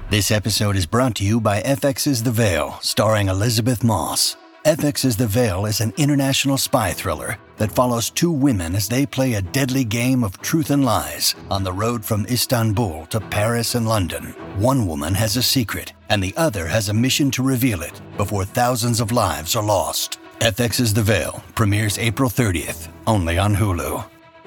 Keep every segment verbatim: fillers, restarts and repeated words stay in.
This episode is brought to you by F X's The Veil, starring Elizabeth Moss. F X's The Veil is an international spy thriller that follows two women as they play a deadly game of truth and lies on the road from Istanbul to Paris and London. One woman has a secret, and the other has a mission to reveal it before thousands of lives are lost. F X's The Veil premieres April thirtieth, only on Hulu.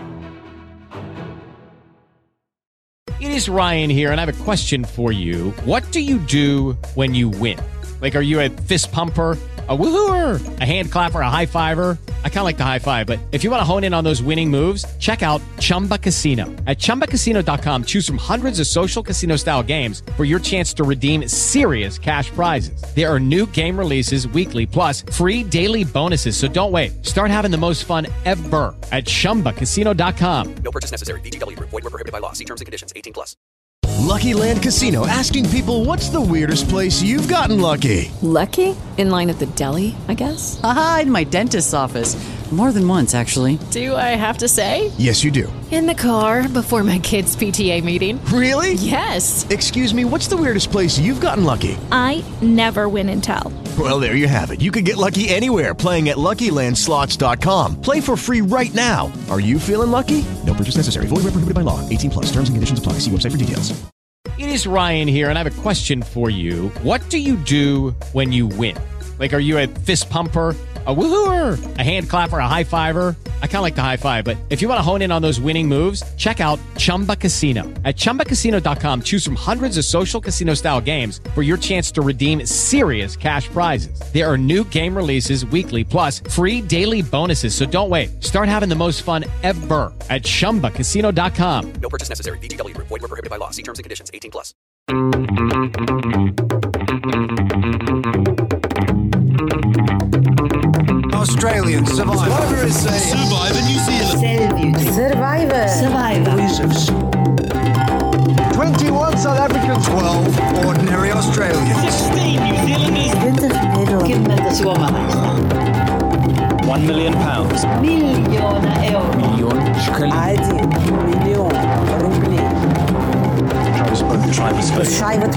It is Ryan here, and I have a question for you. What do you do when you win? Like, are you a fist pumper, a woohooer, a hand clapper, a high fiver? I kind of like the high five, but if you want to hone in on those winning moves, check out Chumba Casino. At chumba casino dot com, choose from hundreds of social casino-style games for your chance to redeem serious cash prizes. There are new game releases weekly, plus free daily bonuses. So don't wait. Start having the most fun ever at chumba casino dot com. No purchase necessary. V G W. Void where prohibited by law. See terms and conditions. eighteen plus. Lucky Land Casino, asking people, what's the weirdest place you've gotten lucky? Lucky? In line at the deli, I guess? Aha, in my dentist's office. More than once, actually. Do I have to say? Yes, you do. In the car before my kids' P T A meeting. Really? Yes. Excuse me, what's the weirdest place you've gotten lucky? I never win and tell. Well, there you have it. You can get lucky anywhere, playing at Lucky Land Slots dot com. Play for free right now. Are you feeling lucky? No purchase necessary. Void where prohibited by law. eighteen plus. Terms and conditions apply. See website for details. It is Ryan here, and I have a question for you. What do you do when you win? Like, are you a fist pumper, a woohooer, a hand clapper, a high fiver? I kind of like the high five, but if you want to hone in on those winning moves, check out Chumba Casino. At chumba casino dot com, choose from hundreds of social casino-style games for your chance to redeem serious cash prizes. There are new game releases weekly, plus free daily bonuses. So don't wait. Start having the most fun ever at chumba casino dot com. No purchase necessary. V G W. Void where prohibited by law. See terms and conditions. eighteen plus. Australian Survivor. Survivor New Zealand. Survivor. Survivor. twenty-one South Africans. twelve ordinary Australians. sixteen New Zealanders. One million pounds. Million euro. Million. Million rubli. Schreiber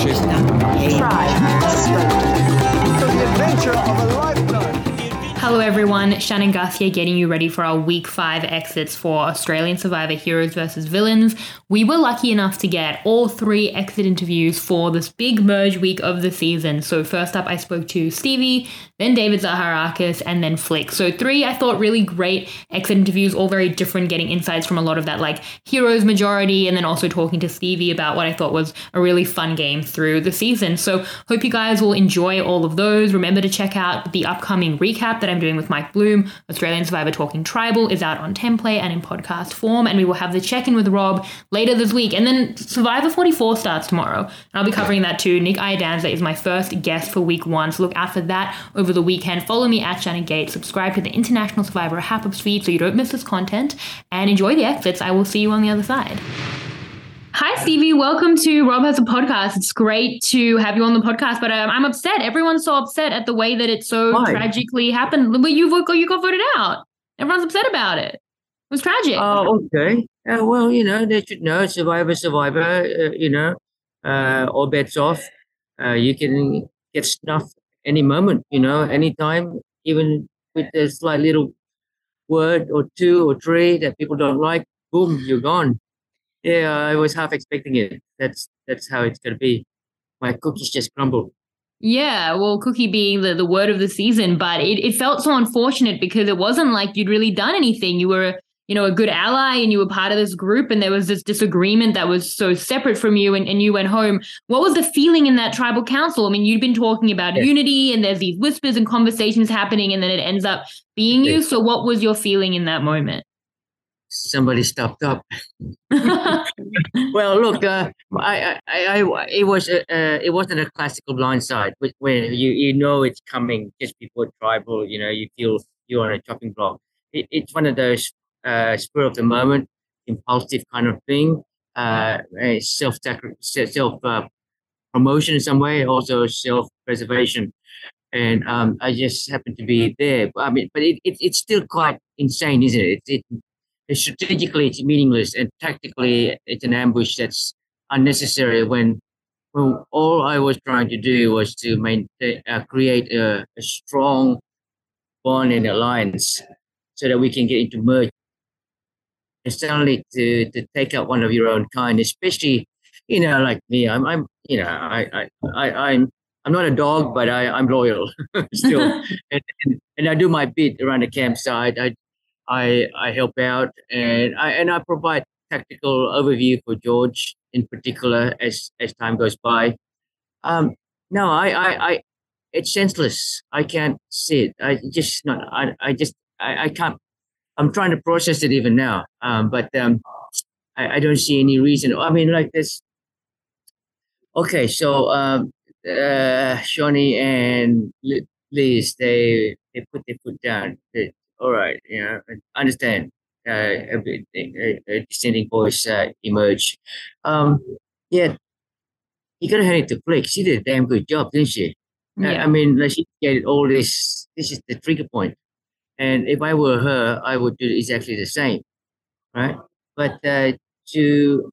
The adventure of a lifetime. Hello everyone, Shannon Garcia getting you ready for our week five exits for Australian Survivor Heroes versus Villains. We were lucky enough to get all three exit interviews for this big merge week of the season. So first up I spoke to Stevie, then David Zaharakis, and then Flick. So three I thought really great exit interviews, all very different, getting insights from a lot of that like Heroes majority, and then also talking to Stevie about what I thought was a really fun game through the season. So hope you guys will enjoy all of those. Remember to check out the upcoming recap that I'm doing with Mike Bloom. Australian Survivor Talking Tribal is out on Template and in podcast form, and we will have the check-in with Rob later this week. And then Survivor forty-four starts tomorrow, and I'll be covering that too. Nick Iadanza is my first guest for week one, so look out for that over the weekend. Follow me at Shannon Gates, subscribe to the International Survivor Hap-Ups feed so you don't miss this content, and enjoy the exits. I will see you on the other side. Hi, Stevie. Welcome to Rob Has a Podcast. It's great to have you on the podcast, but um, I'm upset. Everyone's so upset at the way that it so Why? tragically happened. But you, you got voted out. Everyone's upset about it. It was tragic. Oh, okay. Uh, well, you know, they should know. Survivor, survivor, uh, you know, uh, all bets off. Uh, you can get snuffed any moment, you know, anytime, even with a slight little word or two or three that people don't like, boom, you're gone. Yeah, I was half expecting it. That's that's how it's going to be. My cookies just crumbled. Yeah, well, Cookie being the, the word of the season, but it, it felt so unfortunate because it wasn't like you'd really done anything. You were, you know, a good ally and you were part of this group, and there was this disagreement that was so separate from you, and, and you went home. What was the feeling in that tribal council? I mean, you'd been talking about yeah. unity, and there's these whispers and conversations happening, and then it ends up being you. So what was your feeling in that moment? Somebody stopped up. Well, look, uh, I, I, I, it was, uh, it wasn't a classical blindside where you, you know it's coming just before tribal. You know, you feel you're on a chopping block. It, it's one of those uh, spur of the moment, impulsive kind of thing. Uh, self self uh, promotion in some way, also self preservation. And um, I just happened to be there. I mean, but it, it it's still quite insane, isn't it? It, it Strategically, it's meaningless, and tactically, it's an ambush that's unnecessary when well, all I was trying to do was to maintain, uh, create a, a strong bond and alliance so that we can get into merge. And suddenly to, to take out one of your own kind, especially, you know, like me, I'm, I'm you know, I, I, I, I'm, I'm not a dog, but I, I'm loyal still. and, and, and I do my bit around the campsite. I, I, I help out and I, and I provide tactical overview for George in particular as, as time goes by. Um, no, I, I, I, it's senseless. I can't see it. I just not, I, I just, I, I can't, I'm trying to process it even now. Um, but, um, I, I don't see any reason. I mean, like this. Okay. So, um, uh, Shawnee and Liz, they, they put their foot down. They, all right. You know, I understand. Uh, a, a, a dissenting voice uh, emerged. Um, yeah, you gotta hand it to Flick. She did a damn good job, didn't she? Yeah. I, I mean, like she get all this. This is the trigger point, and if I were her, I would do exactly the same, right? But uh, to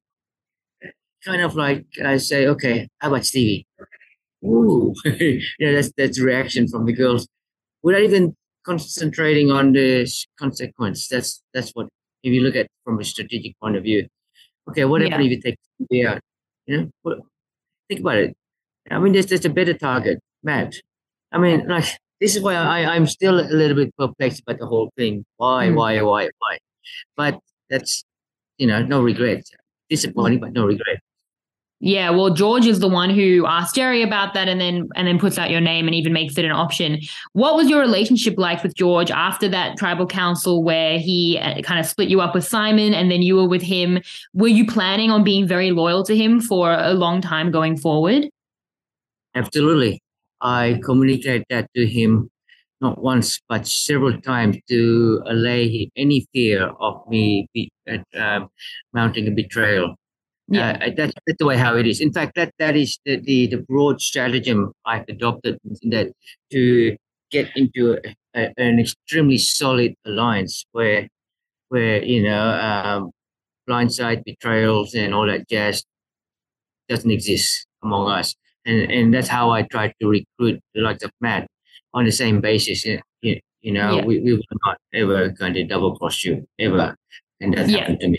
kind of like I say, okay, how about Stevie? Ooh, yeah, that's that's reaction from the girls without even concentrating on the consequence. That's that's what if you look at from a strategic point of view. Okay, what yeah. if you take Stevie out? You know, what, think about it. I mean, there's there's a better target, Matt. I mean, like this is why I I'm still a little bit perplexed about the whole thing. Why, mm. why, why, why? But that's you know, no regret. Disappointing, but no regret. Yeah, well, George is the one who asked Jerry about that and then and then puts out your name and even makes it an option. What was your relationship like with George after that tribal council where he kind of split you up with Simon and then you were with him? Were you planning on being very loyal to him for a long time going forward? Absolutely. I communicated that to him not once but several times to allay any fear of me be, uh, mounting a betrayal. Yeah, uh, that's, that's the way how it is. In fact, that that is the, the, the broad stratagem I've adopted, that to get into a, a, an extremely solid alliance where where you know um, blindside betrayals and all that jazz doesn't exist among us, and and that's how I try to recruit the likes of Matt on the same basis. You, you know, yeah. we we were not ever going to double cross you ever, and that yeah. happened to me.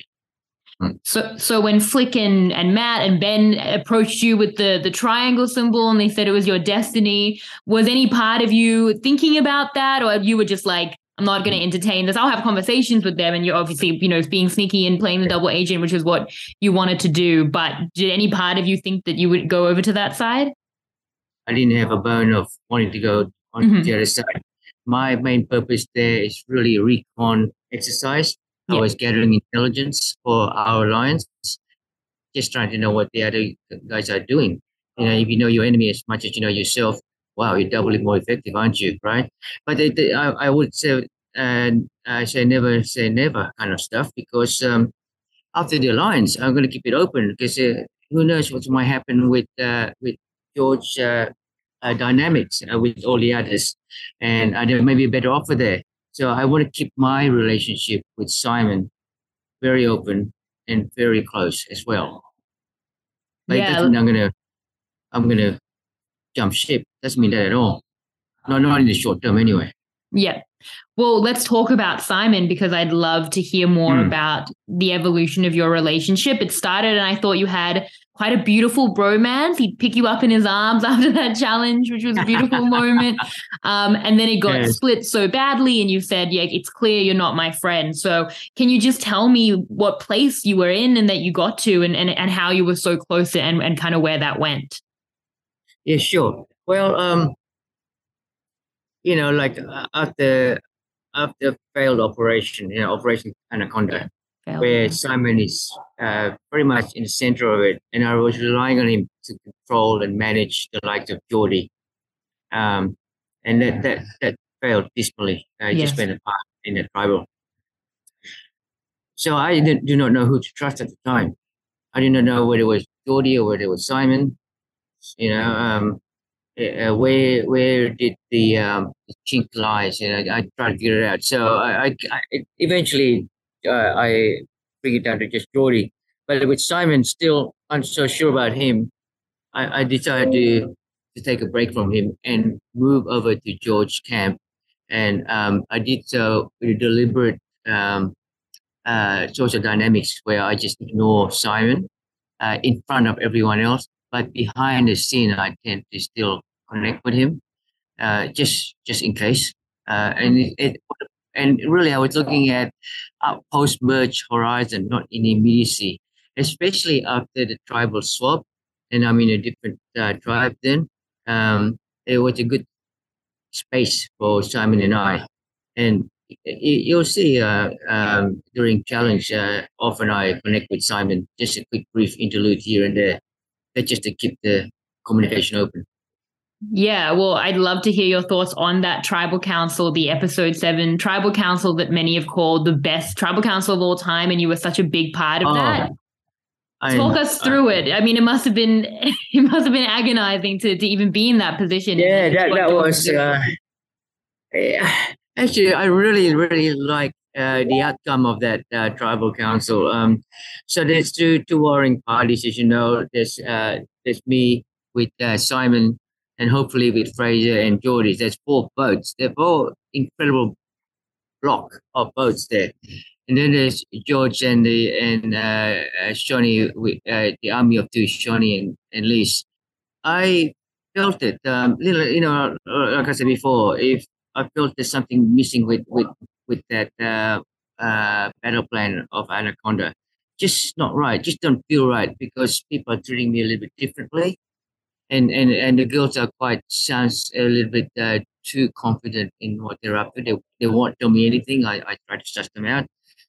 So so when Flick and, and Matt and Ben approached you with the, the triangle symbol and they said it was your destiny, was any part of you thinking about that? Or you were just like, I'm not going to entertain this. I'll have conversations with them. And you're obviously, you know, being sneaky and playing the double agent, which is what you wanted to do. But did any part of you think that you would go over to that side? I didn't have a bone of wanting to go on mm-hmm. the other side. My main purpose there is really a recon exercise. I was gathering intelligence for our alliance, just trying to know what the other guys are doing. You know, if you know your enemy as much as you know yourself, wow, you're doubly more effective, aren't you? Right? But it, I, I would say, and I say never say never kind of stuff, because um, after the alliance, I'm going to keep it open, because uh, who knows what might happen with uh, with George uh, uh, dynamics uh, with all the others, and uh, there may be a better offer there. So I want to keep my relationship with Simon very open and very close as well. But yeah. it doesn't mean I'm gonna I'm gonna jump ship. Doesn't mean that at all. No, not in the short term anyway. Yeah. Well, let's talk about Simon, because I'd love to hear more mm. about the evolution of your relationship. It started and I thought you had quite a beautiful bromance. He'd pick you up in his arms after that challenge, which was a beautiful moment. Um, and then it got yes. split so badly and you said, yeah, it's clear you're not my friend. So can you just tell me what place you were in and that you got to, and, and, and how you were so close and, and kind of where that went? Yeah, sure. Well, um, you know, like uh, after after failed operation, you know, Operation Anaconda, failed. where Simon is uh, very much in the center of it, and I was relying on him to control and manage the likes of Geordie, um, and that that that failed dismally. I yes. just went apart in the tribal. So I didn't, do not know who to trust at the time. I didn't know whether it was Geordie or whether it was Simon. You know. Um, Uh, where where did the, um, the chink lies? And I, I tried to figure it out. So I, I, I eventually uh, I figured down to just Geordie. But with Simon, still I'm so sure about him. I, I decided to to take a break from him and move over to George camp, and um, I did so with a deliberate um, uh, social dynamics where I just ignore Simon uh, in front of everyone else, but behind the scene, I tend to still connect with him, uh, just just in case. Uh, and it, it and really, I was looking at uh, post merge horizon, not in immediacy, especially after the tribal swap, and I'm in a different uh, tribe then. Um, it was a good space for Simon and I, and y- you'll see uh, um, during challenge, uh, often I connect with Simon, just a quick brief interlude here and there, but just to keep the communication open. Yeah, well, I'd love to hear your thoughts on that tribal council, the episode seven tribal council that many have called the best tribal council of all time, and you were such a big part of Oh, that. I'm- Talk us through it. I mean, it must have been it must have been agonizing to, to even be in that position. Yeah, And that, what that George was did. uh, yeah, actually I really really like uh, the outcome of that uh, tribal council. Um, so there's two two warring parties, as you know. There's uh, there's me with uh, Simon, and hopefully with Fraser and Geordie. There's four boats. They're four incredible block of boats there. And then there's George and the and uh, uh, Shawnee with uh, the army of two, Shawnee and, and Liz. I felt it. Um, little, you know, uh, like I said before, if I felt there's something missing with with with that uh, uh, battle plan of Anaconda, just not right. Just don't feel right because people are treating me a little bit differently, and and and the girls are quite sounds a little bit uh, too confident in what they're up to. They they won't tell me anything. I I try to suss them out.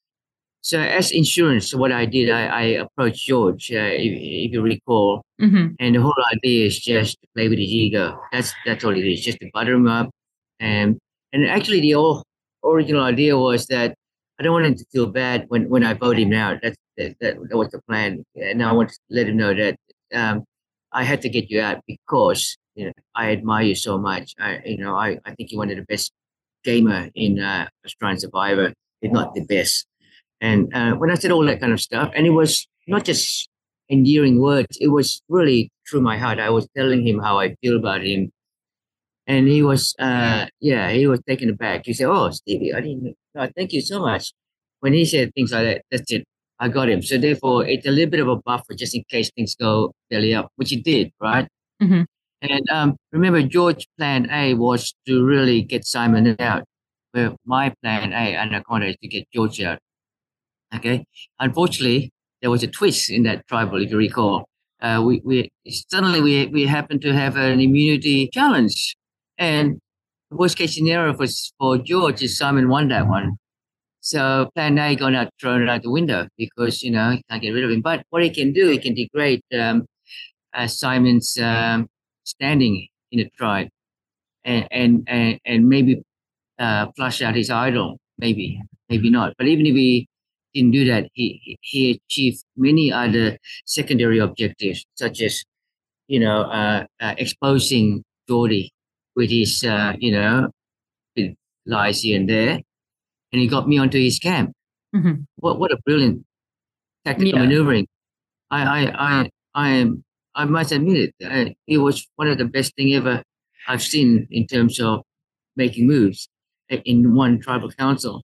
So as insurance, what I did, I, I approached George, uh, if, if you recall, Mhm. and the whole idea is just to play with his ego. That's that's all it is, just to butter him up. And and actually, the whole original idea was that I don't want him to feel bad when, when I vote him out. That's that, that, that was the plan, and I want to let him know that um, I had to get you out because you know I admire you so much. I you know I, I think you're one of the best gamer in uh, Australian Survivor, if not the best. And uh, when I said all that kind of stuff, and it was not just endearing words, it was really through my heart. I was telling him how I feel about him. And he was, uh, yeah, he was taken aback. He said, "Oh, Stevie, I didn't know. Thank you so much." When he said things like that, that's it. I got him. So therefore, it's a little bit of a buffer just in case things go belly up, which it did, right? Mhm. And um, remember, George's plan A was to really get Simon out, where my plan A, Anaconda, is to get George out. Okay. Unfortunately, there was a twist in that tribal, if you recall. Uh, we, we suddenly we we happened to have an immunity challenge, and the worst case scenario for for George is Simon won that one. So Plan A got out thrown out the window because you know he can't get rid of him. But what he can do, he can degrade um, uh, Simon's um, standing in the tribe, and and and, and maybe uh, flush out his idol. Maybe, maybe not. But even if he didn't do that, he he he achieved many other secondary objectives, such as you know uh, uh, exposing Geordie with his uh, you know with lies here and there, and he got me onto his camp. Mhm. What what a brilliant tactical Yeah. maneuvering! I I I I am I must admit it. Uh, it was one of the best thing ever I've seen in terms of making moves in one tribal council.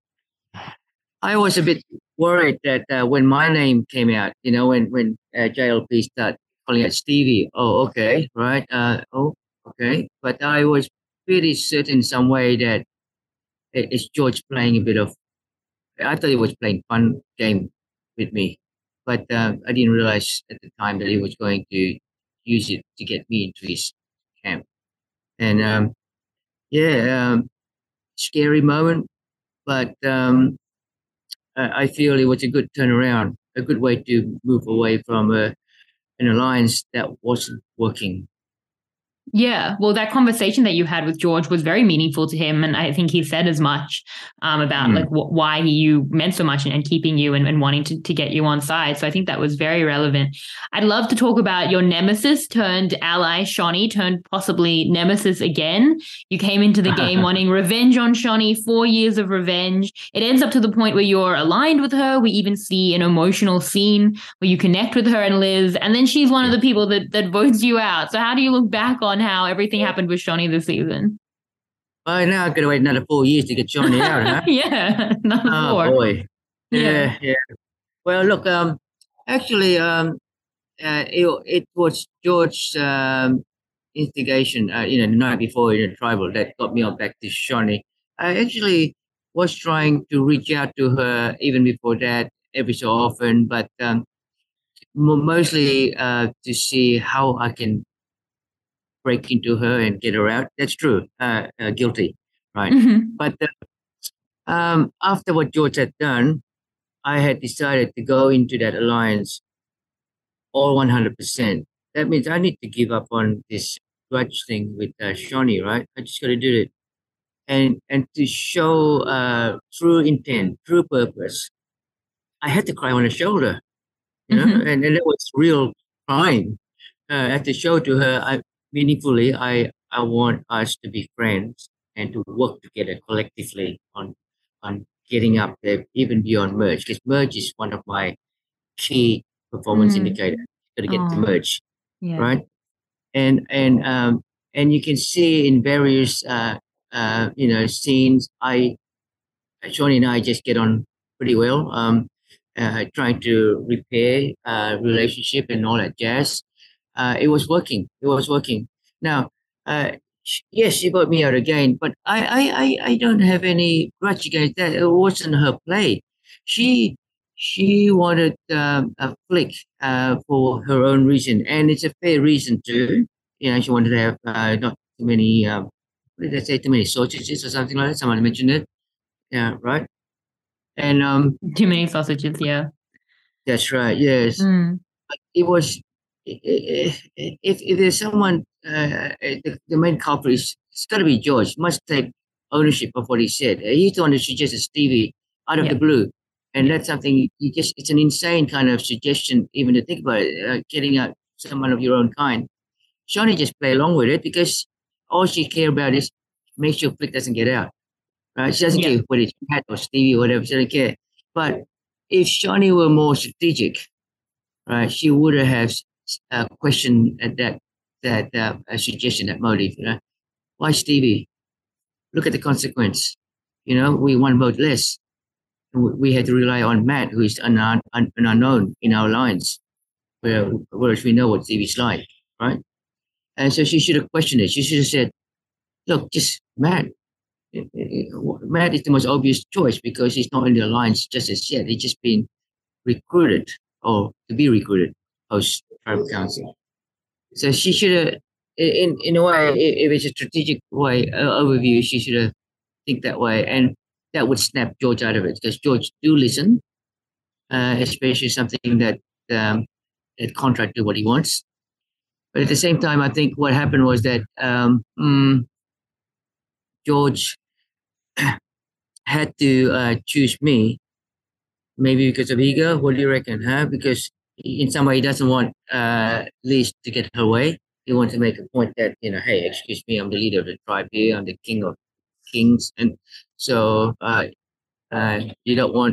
I was a bit worried that uh, when my name came out, you know, when when uh, J L P started calling it Stevie. Oh, okay, right. Uh, oh, okay. But I was pretty certain in some way that it- it's George playing a bit of. I thought he was playing fun game with me, but uh, I didn't realize at the time that he was going to use it to get me into his camp. And um, yeah, um, scary moment, but um, I I feel it was a good turnaround, a good way to move away from uh, an alliance that wasn't working. Yeah, well, that conversation that you had with George was very meaningful to him, and I think he said as much um, about mm. like wh- why he, you meant so much and, and keeping you and, and wanting to, to get you on side. So I think that was very relevant. I'd love to talk about your nemesis turned ally, Shaunie, turned possibly nemesis again. You came into the game wanting revenge on Shaunie, four years of revenge. It ends up to the point where you're aligned with her. We even see an emotional scene where you connect with her and Liz, and then she's one of the people that that votes you out. So how do you look back on how everything happened with Shaunie this season? Well, now I've got to wait another four years to get Shaunie out, huh? yeah, another oh, four. boy. Yeah, yeah, yeah. Well, look, um, actually, um, uh, it, it was George's um, instigation, uh, you know, the night before in the tribal that got me on back to Shaunie. I actually was trying to reach out to her even before that, every so often, but um, mostly uh, to see how I can break into her and get her out. That's true. Uh, uh, guilty, right? Mm-hmm. But uh, um, after what George had done, I had decided to go into that alliance all one hundred percent. That means I need to give up on this grudge thing with uh, Shaunie, right? I just got to do it. And and to show uh, true intent, true purpose, I had to cry on her shoulder, you know, mm-hmm. and, and it was real crying. Uh, I had to show to her, I meaningfully, I, I want us to be friends and to work together collectively on on getting up there, even beyond merge, because merge is one of my key performance mm. indicators. Got to get to merge, yeah. right? And and um and you can see in various uh uh you know scenes, I Shaunie and I just get on pretty well. Um, uh, trying to repair uh relationship and all that jazz. Uh, it was working. It was working. Now, uh, yes, she brought me out again, but I, I, I, I don't have any grudge against that. It wasn't her play. She, she wanted um, a flick uh, for her own reason, and it's a fair reason too. You know, she wanted to have uh, not too many. Um, what did I say? Too many sausages or something like that. Someone mentioned it. Yeah, right. And um, too many sausages. Yeah, that's right. Yes, mm. but it was. If, if, if there's someone, uh, the, the main culprit is, it's got to be George. Must take ownership of what he said. He's the one who suggested Stevie out of yeah. the blue, and that's something you just. It's an insane kind of suggestion, even to think about it. Uh, getting out someone of your own kind. Shaunie just play along with it because all she care about is make sure Flick doesn't get out. Right? She doesn't yeah. care whether it's Pat or Stevie or whatever. She doesn't care. But if Shaunie were more strategic, right, she would have. Uh, question at that that uh, a suggestion, that motive, you know, why Stevie? Look at the consequence. You know, we one vote less. We, we had to rely on Matt, who is an, un, an unknown in our lines, where, whereas we know what Stevie's like, right? And so she should have questioned it. She should have said, "Look, just Matt. Matt is the most obvious choice because he's not in the alliance just as yet. He's just been recruited or to be recruited post tribal council." So she should have, in in a way, if it's a strategic way uh, overview, she should have think that way, and that would snap George out of it because George do listen, uh, especially something that um, that contract to what he wants. But at the same time, I think what happened was that um, mm, George had to uh, choose me, maybe because of ego. What do you reckon, huh? Because in some way, he doesn't want uh, Liz to get her way. He wants to make a point that, you know, hey, excuse me, I'm the leader of the tribe here. I'm the king of kings. And so uh, uh, you don't want,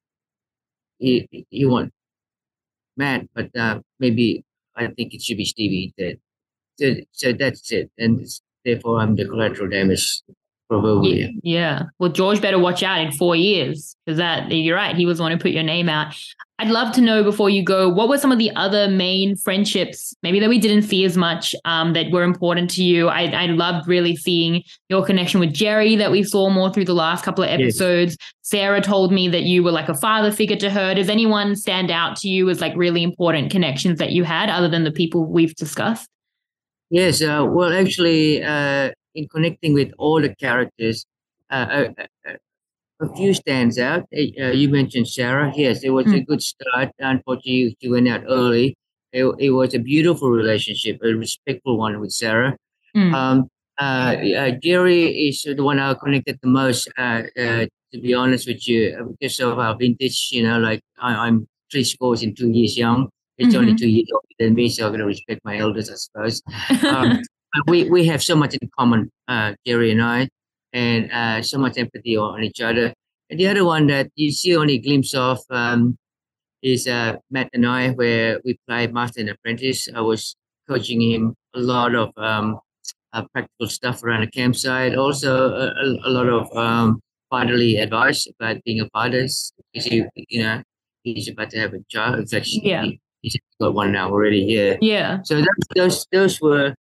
you, you want Matt, but uh, maybe I think it should be Stevie instead. So, so that's it. And therefore, I'm the collateral damage. Yeah, yeah. Well, George better watch out in four years because that you're right. He was the one who put your name out. I'd love to know before you go, what were some of the other main friendships, maybe that we didn't see as much, um, that were important to you? I, I loved really seeing your connection with Jerry that we saw more through the last couple of episodes. Yes. Sarah told me that you were like a father figure to her. Does anyone stand out to you as like really important connections that you had other than the people we've discussed? Yes. Uh, well, actually, uh, in connecting with all the characters, uh, a, a, a few stands out. Uh, you mentioned Sarah. Yes, it was mm. a good start. Unfortunately, she went out early. It, it was a beautiful relationship, a respectful one with Sarah. Mm. Um, uh, uh, Gary is the one I connected the most, uh, uh, to be honest with you, because of our vintage. You know, like I, I'm three scores and two years young. It's mm-hmm. only two years older than me, so I'm going to respect my elders, I suppose. Um, but we, we have so much in common, uh, Gary and I, and uh, so much empathy on each other. And the other one that you see only a glimpse of um, is uh, Matt and I, where we play Master and Apprentice. I was coaching him a lot of um, uh, practical stuff around the campsite, also a, a, a lot of um, fatherly advice about being a father. Because he, you know, he's about to have a child. It's actually, yeah. he, he's got one now already. Yeah. Yeah. So those those, those were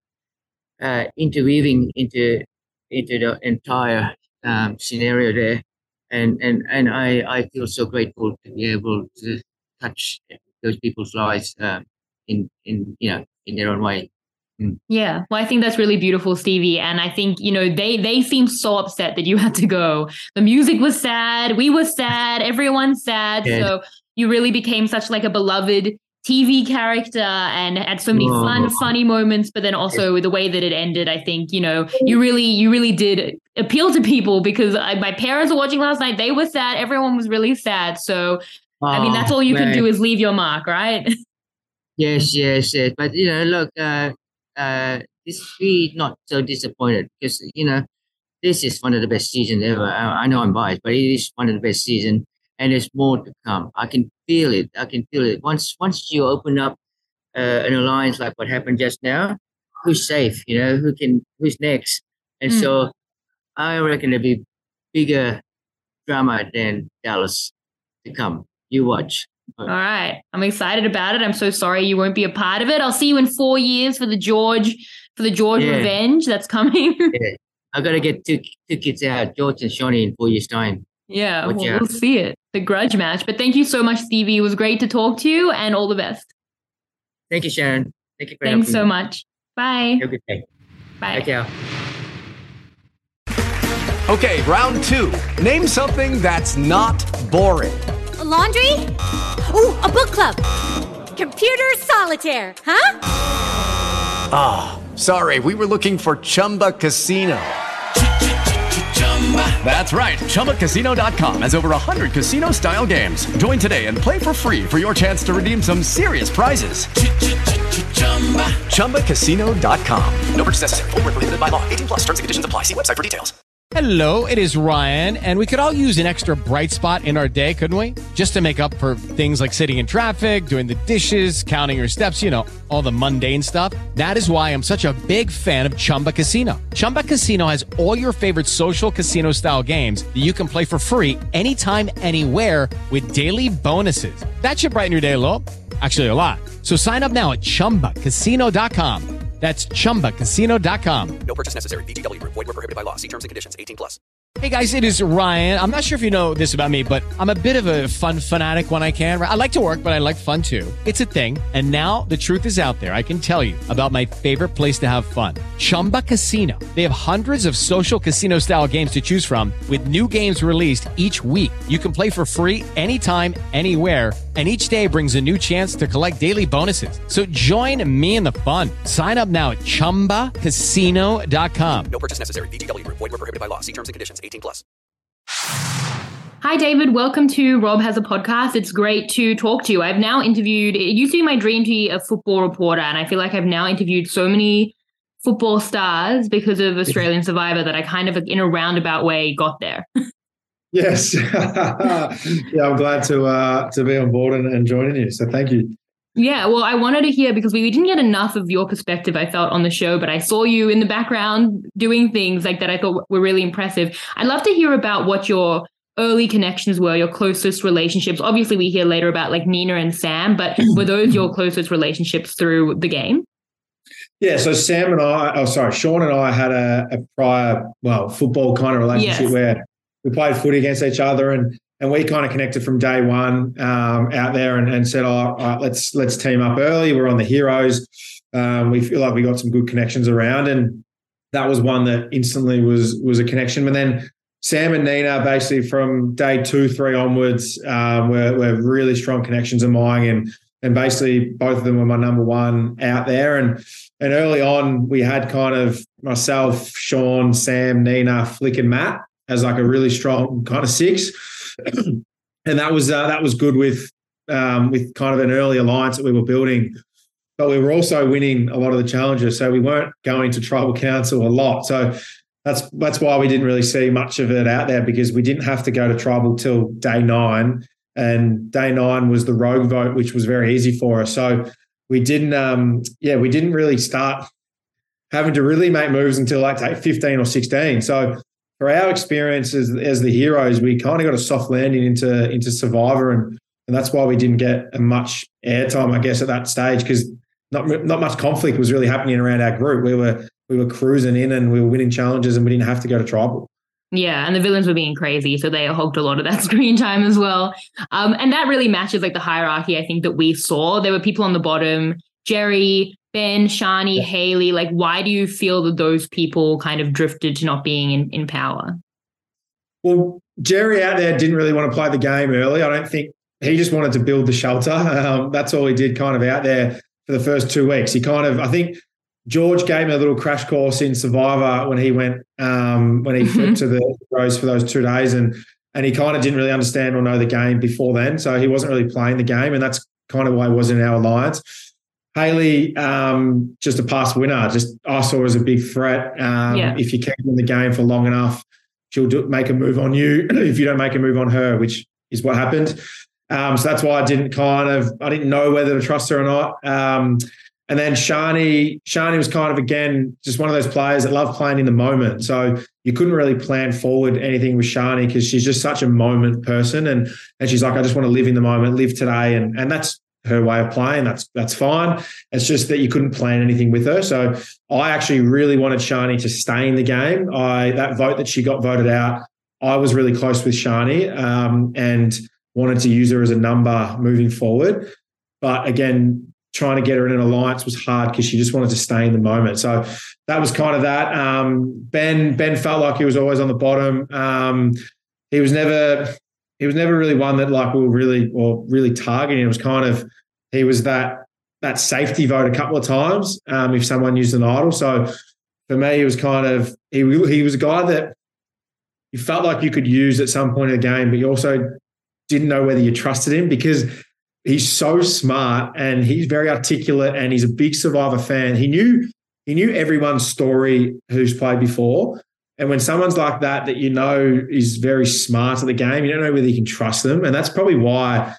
uh, interweaving into into the entire um, scenario there, and and and I I feel so grateful to be able to touch those people's lives um, in in you know in their own way. Mm. Yeah, well, I think that's really beautiful, Stevie. And I think, you know, they they seemed so upset that you had to go. The music was sad. We were sad. Everyone's sad. Yeah. So you really became such like a beloved T V character and had so many oh. fun, funny moments. But then also the way that it ended, I think, you know, you really, you really did appeal to people because I, my parents were watching last night. They were sad. Everyone was really sad. So, oh, I mean, that's all you man. can do is leave your mark, right? Yes, yes, yes. But, you know, look, uh, uh, this we not so disappointed because, you know, this is one of the best seasons ever. I, I know I'm biased, but it is one of the best seasons. And there's more to come. I can feel it. I can feel it. Once once you open up uh, an alliance like what happened just now, who's safe? You know, who can? Who's next? And mm. so I reckon there'll be bigger drama than Dallas to come. You watch. All right. I'm excited about it. I'm so sorry you won't be a part of it. I'll see you in four years for the George for the George yeah. Revenge that's coming. yeah. I got to get two two kids out, George and Shawnee, in four years' time. Yeah, well, we'll see it. The grudge match. But thank you so much, Stevie. It was great to talk to you and all the best. Thank you, Sharon. Thank you for Thanks so me. much. Bye. Have a good day. Bye. Thank you. Okay, round two. Name something that's not boring. A laundry? Ooh, a book club. Computer solitaire, huh? Ah, oh, sorry. We were looking for Chumba Casino. That's right. Chumba Casino dot com has over one hundred casino-style games. Join today and play for free for your chance to redeem some serious prizes. Chumba Casino dot com. No purchase necessary. Void where prohibited by law. eighteen plus. Terms and conditions apply. See website for details. Hello, it is Ryan, and we could all use an extra bright spot in our day, couldn't we? Just to make up for things like sitting in traffic, doing the dishes, counting your steps, you know, all the mundane stuff. That is why I'm such a big fan of Chumba Casino. Chumba Casino has all your favorite social casino-style games that you can play for free anytime, anywhere with daily bonuses. That should brighten your day a little. Actually, a lot. So sign up now at Chumba Casino dot com. That's Chumba Casino dot com. No purchase necessary. V G W. Void where prohibited by law. See terms and conditions. eighteen plus. Hey guys, it is Ryan. I'm not sure if you know this about me, but I'm a bit of a fun fanatic when I can. I like to work, but I like fun too. It's a thing. And now the truth is out there. I can tell you about my favorite place to have fun. Chumba Casino. They have hundreds of social casino style games to choose from with new games released each week. You can play for free anytime, anywhere. And each day brings a new chance to collect daily bonuses. So join me in the fun. Sign up now at Chumba Casino dot com. No purchase necessary. V G W. Void where prohibited by law. See terms and conditions. eighteen plus. Hi, David. Welcome to Rob Has a Podcast. It's great to talk to you. I've now interviewed, it used to be my dream to be a football reporter, and I feel like I've now interviewed so many football stars because of Australian Survivor that I kind of, in a roundabout way, got there. Yes. Yeah, I'm glad to uh, to be on board and, and joining you. So thank you. Yeah, well, I wanted to hear because we didn't get enough of your perspective, I felt, on the show, but I saw you in the background doing things like that I thought were really impressive. I'd love to hear about what your early connections were, your closest relationships. Obviously, we hear later about like Nina and Sam, but were those your closest relationships through the game? Yeah, so Sam and I, oh, sorry, Sean and I had a, a prior, well, football kind of relationship yes. where we played footy against each other and And we kind of connected from day one um, out there and, and said, oh, all right, let's let's team up early. We're on the Heroes. Um, we feel like we got some good connections around. And that was one that instantly was was a connection. But then Sam and Nina, basically from day two, three onwards, um, were, were really strong connections of mine. And and basically both of them were my number one out there. And and early on, we had kind of myself, Sean, Sam, Nina, Flick, and Matt as like a really strong kind of six, and that was uh, that was good with um, with kind of an early alliance that we were building. But we were also winning a lot of the challenges, so we weren't going to tribal council a lot. So that's that's why we didn't really see much of it out there, because we didn't have to go to tribal till day nine, and day nine was the rogue vote, which was very easy for us. So we didn't, um, yeah, we didn't really start having to really make moves until like day fifteen or sixteen. So for our experience as, as the heroes, we kind of got a soft landing into into Survivor, and and that's why we didn't get much airtime, I guess, at that stage, because not not much conflict was really happening around our group. We were we were cruising in and we were winning challenges, and we didn't have to go to tribal. Yeah, and the villains were being crazy, so they hogged a lot of that screen time as well. Um, and that really matches like the hierarchy I think that we saw. There were people on the bottom, Jerry, Ben, Shani, yeah. Haley. Like, why do you feel that those people kind of drifted to not being in, in power? Well, Jerry out there didn't really want to play the game early. I don't think he just wanted to build the shelter. Um, that's all he did kind of out there for the first two weeks. He kind of, I think George gave me a little crash course in Survivor when he went, um, when he flipped to the Rose for those two days. And, and he kind of didn't really understand or know the game before then. So he wasn't really playing the game. And that's kind of why he wasn't in our alliance. Haley, um, just a past winner. Just I saw her as a big threat. Um, yeah. If you keep in the game for long enough, she'll do, make a move on you if you don't make a move on her, which is what happened. Um, so that's why I didn't kind of, I didn't know whether to trust her or not. Um, and then Shani, Shani was kind of, again, just one of those players that love playing in the moment. So you couldn't really plan forward anything with Shani because she's just such a moment person. And and she's like, I just want to live in the moment, live today. And and that's her way of playing. That's that's fine. It's just that you couldn't plan anything with her. So I actually really wanted Shani to stay in the game. I That vote that she got voted out, I was really close with Shani um, and wanted to use her as a number moving forward. But again, trying to get her in an alliance was hard because she just wanted to stay in the moment. So that was kind of that. Um, Ben Ben felt like he was always on the bottom. Um, he was never he was never really one that like we were really or really targeting. It was kind of he was that that safety vote a couple of times um, if someone used an idol. So for me, he was kind of he he was a guy that you felt like you could use at some point in the game, but you also didn't know whether you trusted him because he's so smart and he's very articulate and he's a big Survivor fan. He knew he knew everyone's story who's played before. And when someone's like that, that you know is very smart at the game, you don't know whether you can trust them. And that's probably why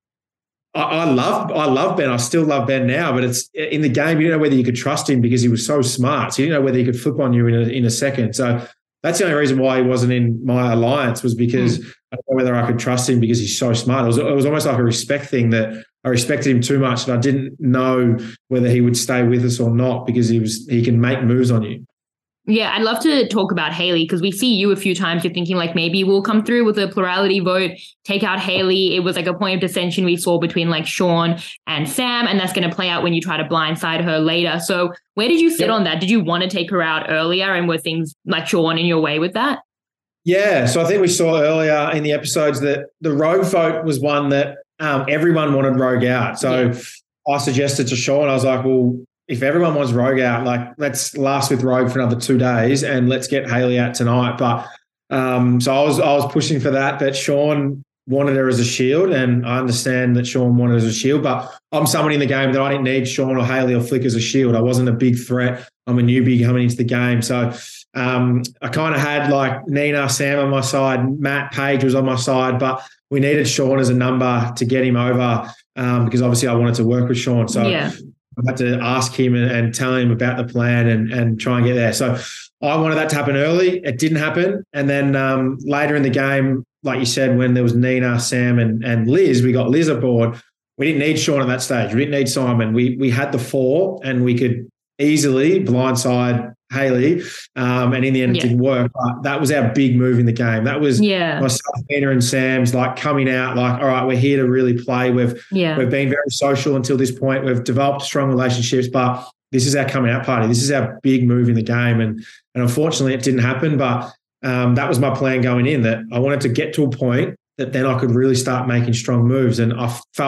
I, I love I love Ben. I still love Ben now, but it's in the game, you don't know whether you could trust him because he was so smart. So you didn't know whether he could flip on you in a, in a second. So that's the only reason why he wasn't in my alliance was because mm. I don't know whether I could trust him because he's so smart. It was, it was almost like a respect thing that I respected him too much and I didn't know whether he would stay with us or not because he was he can make moves on you. Yeah, I'd love to talk about Haley because we see you a few times. You're thinking like maybe we'll come through with a plurality vote, take out Haley. It was like a point of dissension we saw between like Sean and Sam, and that's going to play out when you try to blindside her later. So where did you sit yep. on that? Did you want to take her out earlier, and were things like Sean in your way with that? Yeah, so I think we saw earlier in the episodes that the Rogue vote was one that um, everyone wanted Rogue out. So yeah. I suggested to Sean, I was like, well, if everyone wants Rogue out, like let's last with Rogue for another two days and let's get Haley out tonight. But um, so I was I was pushing for that, but Sean wanted her as a shield, and I understand that Sean wanted her as a shield. But I'm someone in the game that I didn't need Sean or Haley or Flick as a shield. I wasn't a big threat. I'm a newbie coming into the game, so um, I kind of had like Nina, Sam on my side, Matt, Paige was on my side, but we needed Sean as a number to get him over um, because obviously I wanted to work with Sean. So. Yeah. I had to ask him and, and tell him about the plan and, and try and get there. So I wanted that to happen early. It didn't happen. And then um, later in the game, like you said, when there was Nina, Sam and, and Liz, we got Liz aboard. We didn't need Sean at that stage. We didn't need Simon. We we had the four and we could easily blindside Haley. Um, and in the end, yeah. it didn't work. But that was our big move in the game. That was yeah. myself, Nina and Sam's like coming out like, all right, we're here to really play. We've, yeah. we've been very social until this point. We've developed strong relationships, but this is our coming out party. This is our big move in the game. And, and unfortunately, it didn't happen. But um, that was my plan going in, that I wanted to get to a point that then I could really start making strong moves. And I felt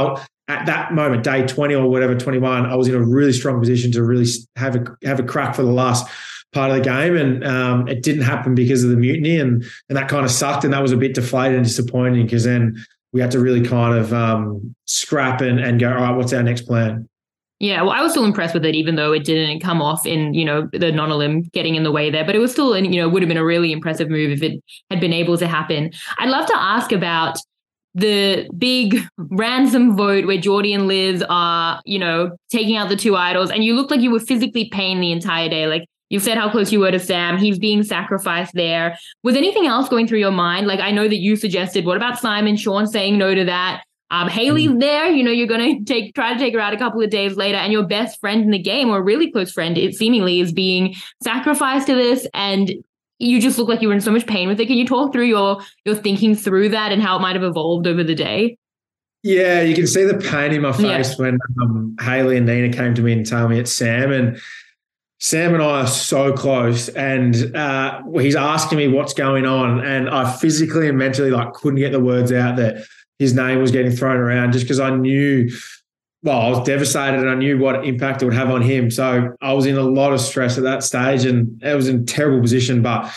at that moment, day twenty or whatever, twenty-one, I was in a really strong position to really have a have a crack for the last part of the game, and um, it didn't happen because of the mutiny, and and that kind of sucked, and that was a bit deflated and disappointing because then we had to really kind of um, scrap and, and go, all right, what's our next plan? Yeah, well, I was still impressed with it, even though it didn't come off in, you know, the non-elim getting in the way there. But it was still, you know, would have been a really impressive move if it had been able to happen. I'd love to ask about the big ransom vote where Geordie and Liz are, you know, taking out the two idols, and you looked like you were physically pained the entire day. Like, you said how close you were to Sam. He's being sacrificed there. Was anything else going through your mind? Like, I know that you suggested, what about Simon? Sean saying no to that. Um, Haley's there, you know, you're going to take try to take her out a couple of days later, and your best friend in the game, or a really close friend, it seemingly is being sacrificed to this, and you just look like you were in so much pain with it. Can you talk through your your thinking through that and how it might have evolved over the day? Yeah, you can see the pain in my face Yeah. when um, Haley and Nina came to me and told me it's Sam, and Sam and I are so close, and uh, he's asking me what's going on, and I physically and mentally like couldn't get the words out that his name was getting thrown around, just because I knew, well, I was devastated and I knew what impact it would have on him. So I was in a lot of stress at that stage, and it was in a terrible position. But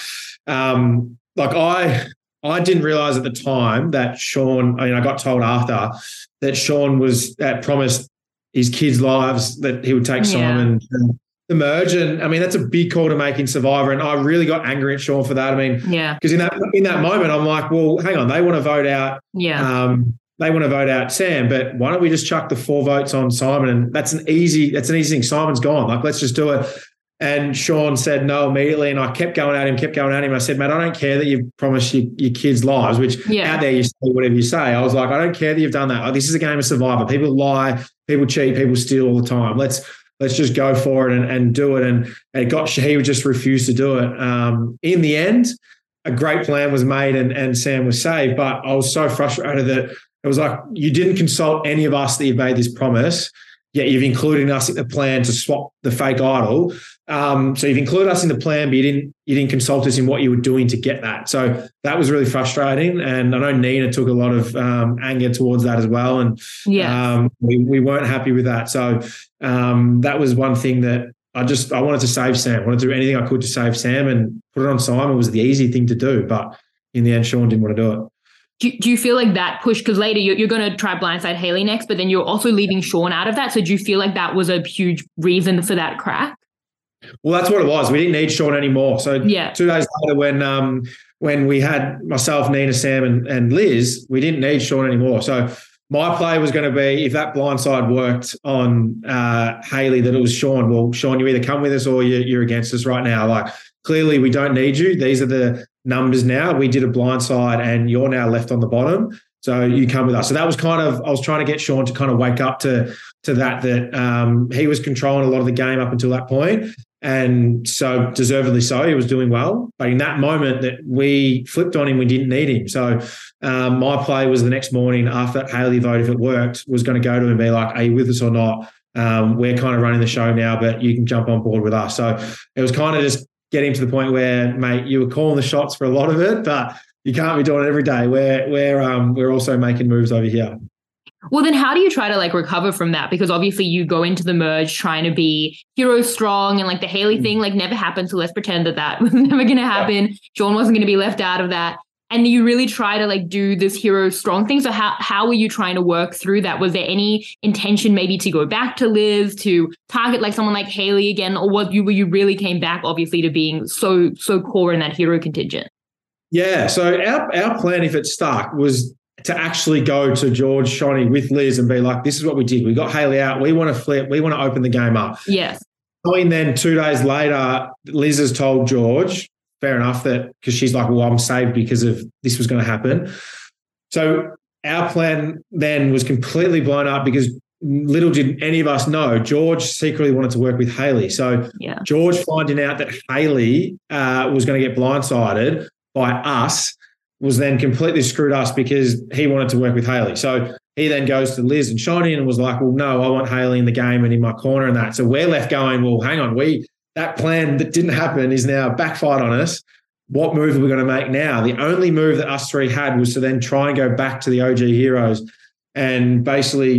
um, like I, I didn't realize at the time that Sean, I mean, I got told after that Sean was that promised his kids' lives that he would take Yeah. Simon to the merge. And I mean, that's a big call to make in Survivor. And I really got angry at Sean for that. I mean, Yeah. because in that in that moment, I'm like, well, hang on, they want to vote out. Yeah. Um, they want to vote out Sam, but why don't we just chuck the four votes on Simon? And that's an easy, that's an easy thing. Simon's gone. Like, let's just do it. And Sean said no immediately, and I kept going at him, kept going at him. I said, mate, I don't care that you've promised your, your kids' lives, which Yeah. out there you say whatever you say. I was like, I don't care that you've done that. Like, this is a game of Survivor. People lie, people cheat, people steal all the time. Let's let's just go for it and, and do it. And, and it got he would just refuse to do it. Um, in the end, a great plan was made, and, and Sam was saved. But I was so frustrated that it was like, you didn't consult any of us that you made this promise, yet you've included us in the plan to swap the fake idol. Um, so you've included us in the plan, but you didn't you didn't consult us in what you were doing to get that. So that was really frustrating. And I know Nina took a lot of um, anger towards that as well. And Yeah. um, we, we weren't happy with that. So um, that was one thing that I just, I wanted to save Sam. I wanted to do anything I could to save Sam, and put it on Simon was the easy thing to do. But in the end, Sean didn't want to do it. Do, do you feel like that push, because later you're, you're going to try blindside Haley next, but then you're also leaving Sean out of that. So do you feel like that was a huge reason for that crack? Well, that's what it was. We didn't need Sean anymore. So Yeah. two days later, when um, when we had myself, Nina, Sam, and, and Liz, we didn't need Sean anymore. So my play was going to be, if that blindside worked on uh, Haley, that it was Sean. Well, Sean, you either come with us or you're, you're against us right now. Like, clearly we don't need you. These are the numbers now. We did a blindside and you're now left on the bottom. So you come with us. So that was kind of, I was trying to get Sean to kind of wake up to, to that, that um, he was controlling a lot of the game up until that point. And so deservedly so, he was doing well. But in that moment that we flipped on him, we didn't need him. So um, my play was the next morning after that Haley vote, if it worked, was going to go to him and be like, are you with us or not? Um, we're kind of running the show now, but you can jump on board with us. So it was kind of just getting to the point where, mate, you were calling the shots for a lot of it, but you can't be doing it every day. We're, we're, um, we're also making moves over here. Well, then how do you try to like recover from that? Because obviously you go into the merge trying to be hero strong, and like the Haley thing like never happened. So let's pretend that that was never going to happen. Yeah. Sean wasn't going to be left out of that. And you really try to like do this hero strong thing. So how, how were you trying to work through that? Was there any intention maybe to go back to Liz, to target like someone like Haley again? Or what you, you really came back obviously to being so, so core in that hero contingent? Yeah. So our, our plan, if it stuck, was to actually go to George, Shonny with Liz and be like, this is what we did. We got Haley out. We want to flip. We want to open the game up. Yes. And then two days later, Liz has told George, fair enough, that because she's like, well, I'm saved because of this was going to happen. So our plan then was completely blown up because little did any of us know George secretly wanted to work with Haley. So yeah. George finding out that Haley uh, was going to get blindsided by us was then completely screwed us because he wanted to work with Haley. So he then goes to Liz and Shonny and was like, well, no, I want Haley in the game and in my corner and that. So we're left going, well, hang on, we that plan that didn't happen is now backfired on us. What move are we going to make now? The only move that us three had was to then try and go back to the O G heroes and basically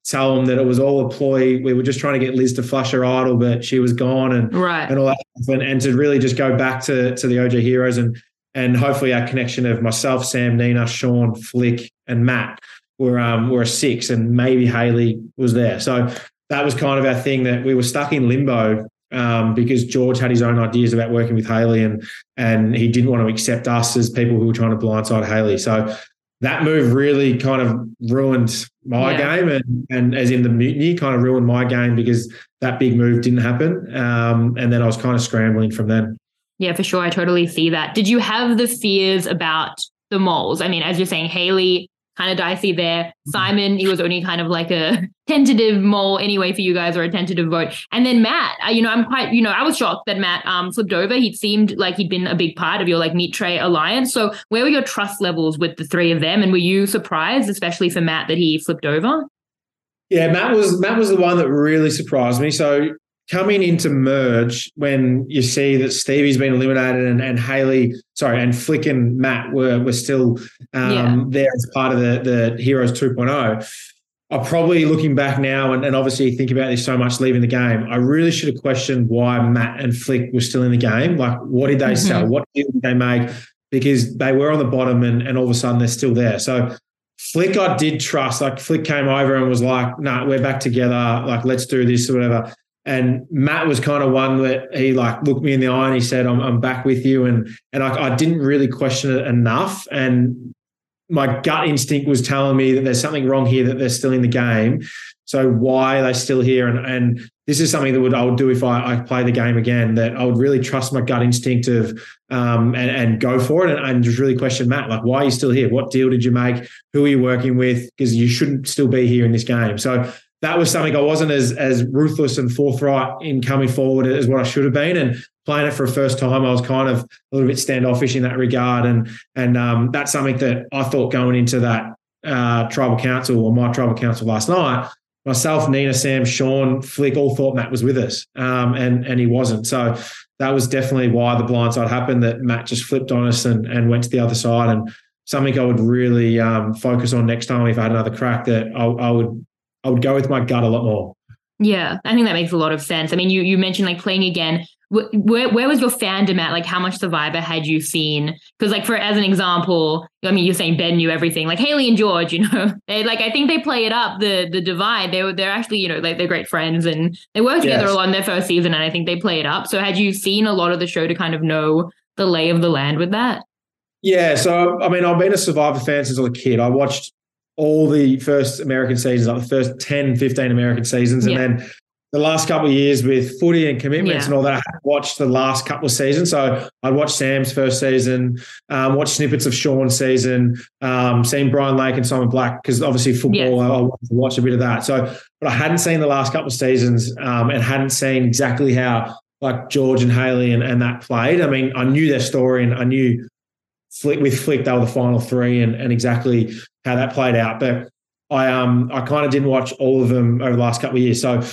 tell them that it was all a ploy. We were just trying to get Liz to flush her idol, but she was gone and, right. and all that stuff. And, and to really just go back to, to the O G Heroes and, and hopefully our connection of myself, Sam, Nina, Sean, Flick and Matt were, um, were a six, and maybe Hayley was there. So that was kind of our thing, that we were stuck in limbo um, because George had his own ideas about working with Hayley, and, and he didn't want to accept us as people who were trying to blindside Hayley. So that move really kind of ruined my yeah. game, and, and as in the mutiny kind of ruined my game because that big move didn't happen. Um, and then I was kind of scrambling from then. Yeah, for sure. I totally see that. Did you have the fears about the moles? I mean, as you're saying, Hayley, kind of dicey there. Simon, he was only kind of like a tentative mole anyway for you guys, or a tentative vote. And then Matt, you know, I'm quite, you know, I was shocked that Matt um, flipped over. He seemed like he'd been a big part of your like Meat Tray alliance. So where were your trust levels with the three of them? And were you surprised, especially for Matt, that he flipped over? Yeah, Matt was Matt was the one that really surprised me. So coming into merge, when you see that Stevie's been eliminated and, and Hayley, sorry, and Flick and Matt were were still um, yeah. there as part of the, the Heroes two point oh, I'm probably looking back now and, and obviously think about this so much leaving the game, I really should have questioned why Matt and Flick were still in the game. Like, what did they mm-hmm. sell? What deal did they make? Because they were on the bottom and, and all of a sudden they're still there. So Flick, I did trust. Like, Flick came over and was like, no, nah, we're back together. Like, let's do this or whatever. And Matt was kind of one that he like looked me in the eye and he said, I'm, I'm back with you. And and I, I didn't really question it enough. And my gut instinct was telling me that there's something wrong here, that they're still in the game. So why are they still here? And and this is something that would I would do if I, I play the game again, that I would really trust my gut instinct of um, and, and go for it and, and just really question Matt, like, why are you still here? What deal did you make? Who are you working with? Because you shouldn't still be here in this game. So that was something I wasn't as as ruthless and forthright in coming forward as what I should have been. And playing it for a first time, I was kind of a little bit standoffish in that regard. And and um, that's something that I thought going into that uh, tribal council or my tribal council last night, myself, Nina, Sam, Sean, Flick all thought Matt was with us, um, and and he wasn't. So that was definitely why the blindside happened, that Matt just flipped on us and, and went to the other side. And something I would really um, focus on next time if I had another crack, that I, I would I would go with my gut a lot more. Yeah, I think that makes a lot of sense. I mean, you you mentioned like playing again. Where where was your fandom at? Like, how much Survivor had you seen? Because, like, for as an example, I mean, you're saying Ben knew everything. Like Hayley and George, you know, they like I think they play it up the the divide. They were they're actually, you know, like they're great friends and they work together yes. a lot in their first season, and I think they play it up. So, had you seen a lot of the show to kind of know the lay of the land with that? Yeah. So, I mean, I've been a Survivor fan since I was a kid. I watched all the first American seasons, like the first ten, fifteen American seasons. And yeah. then the last couple of years with footy and commitments yeah. and all that, I watched the last couple of seasons. So I'd watched Sam's first season, um, watched snippets of Sean's season, um, seen Brian Lake and Simon Black, because obviously football, yeah. I, I wanted to watch a bit of that. So, but I hadn't seen the last couple of seasons um, and hadn't seen exactly how like George and Hayley and, and that played. I mean, I knew their story and I knew Flick, with Flick, they were the final three and, and exactly how that played out. But I um I kind of didn't watch all of them over the last couple of years. So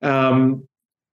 um,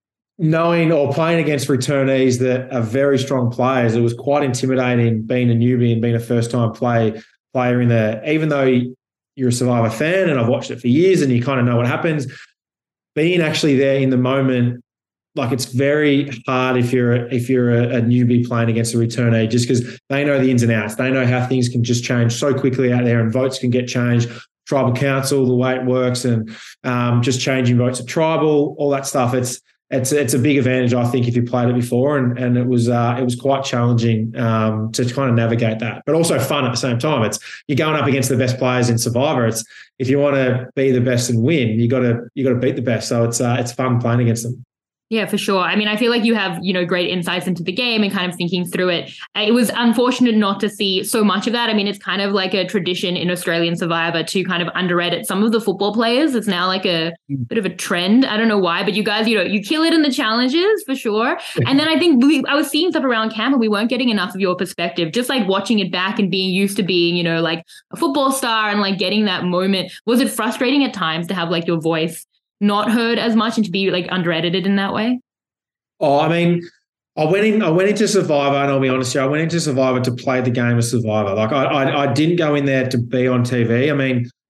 knowing or playing against returnees that are very strong players, it was quite intimidating being a newbie and being a first-time play player in there. Even though you're a Survivor fan and I've watched it for years and you kind of know what happens, being actually there in the moment, like it's very hard if you're a, if you're a, a newbie playing against a returnee, just because they know the ins and outs. They know how things can just change so quickly out there and votes can get changed. Tribal council, the way it works, and um, just changing votes at tribal, all that stuff. It's it's it's a big advantage, I think, if you played it before, and and it was uh, it was quite challenging um, to kind of navigate that, but also fun at the same time. It's you're going up against the best players in Survivor. It's if you want to be the best and win, you got to you got to beat the best. So it's uh, it's fun playing against them. Yeah, for sure. I mean, I feel like you have, you know, great insights into the game and kind of thinking through it. It was unfortunate not to see so much of that. I mean, it's kind of like a tradition in Australian Survivor to kind of underedit some of the football players. It's now like a bit of a trend. I don't know why, but you guys, you know, you kill it in the challenges for sure. And then I think we, I was seeing stuff around camp and we weren't getting enough of your perspective, just like watching it back and being used to being, you know, like a football star and like getting that moment. Was it frustrating at times to have like your voice not heard as much and to be like under-edited in that way? Oh, I mean, I went in. I went into Survivor, and I'll be honest here, I went into Survivor to play the game of Survivor. Like I, I, I didn't go in there to be on T V. I mean,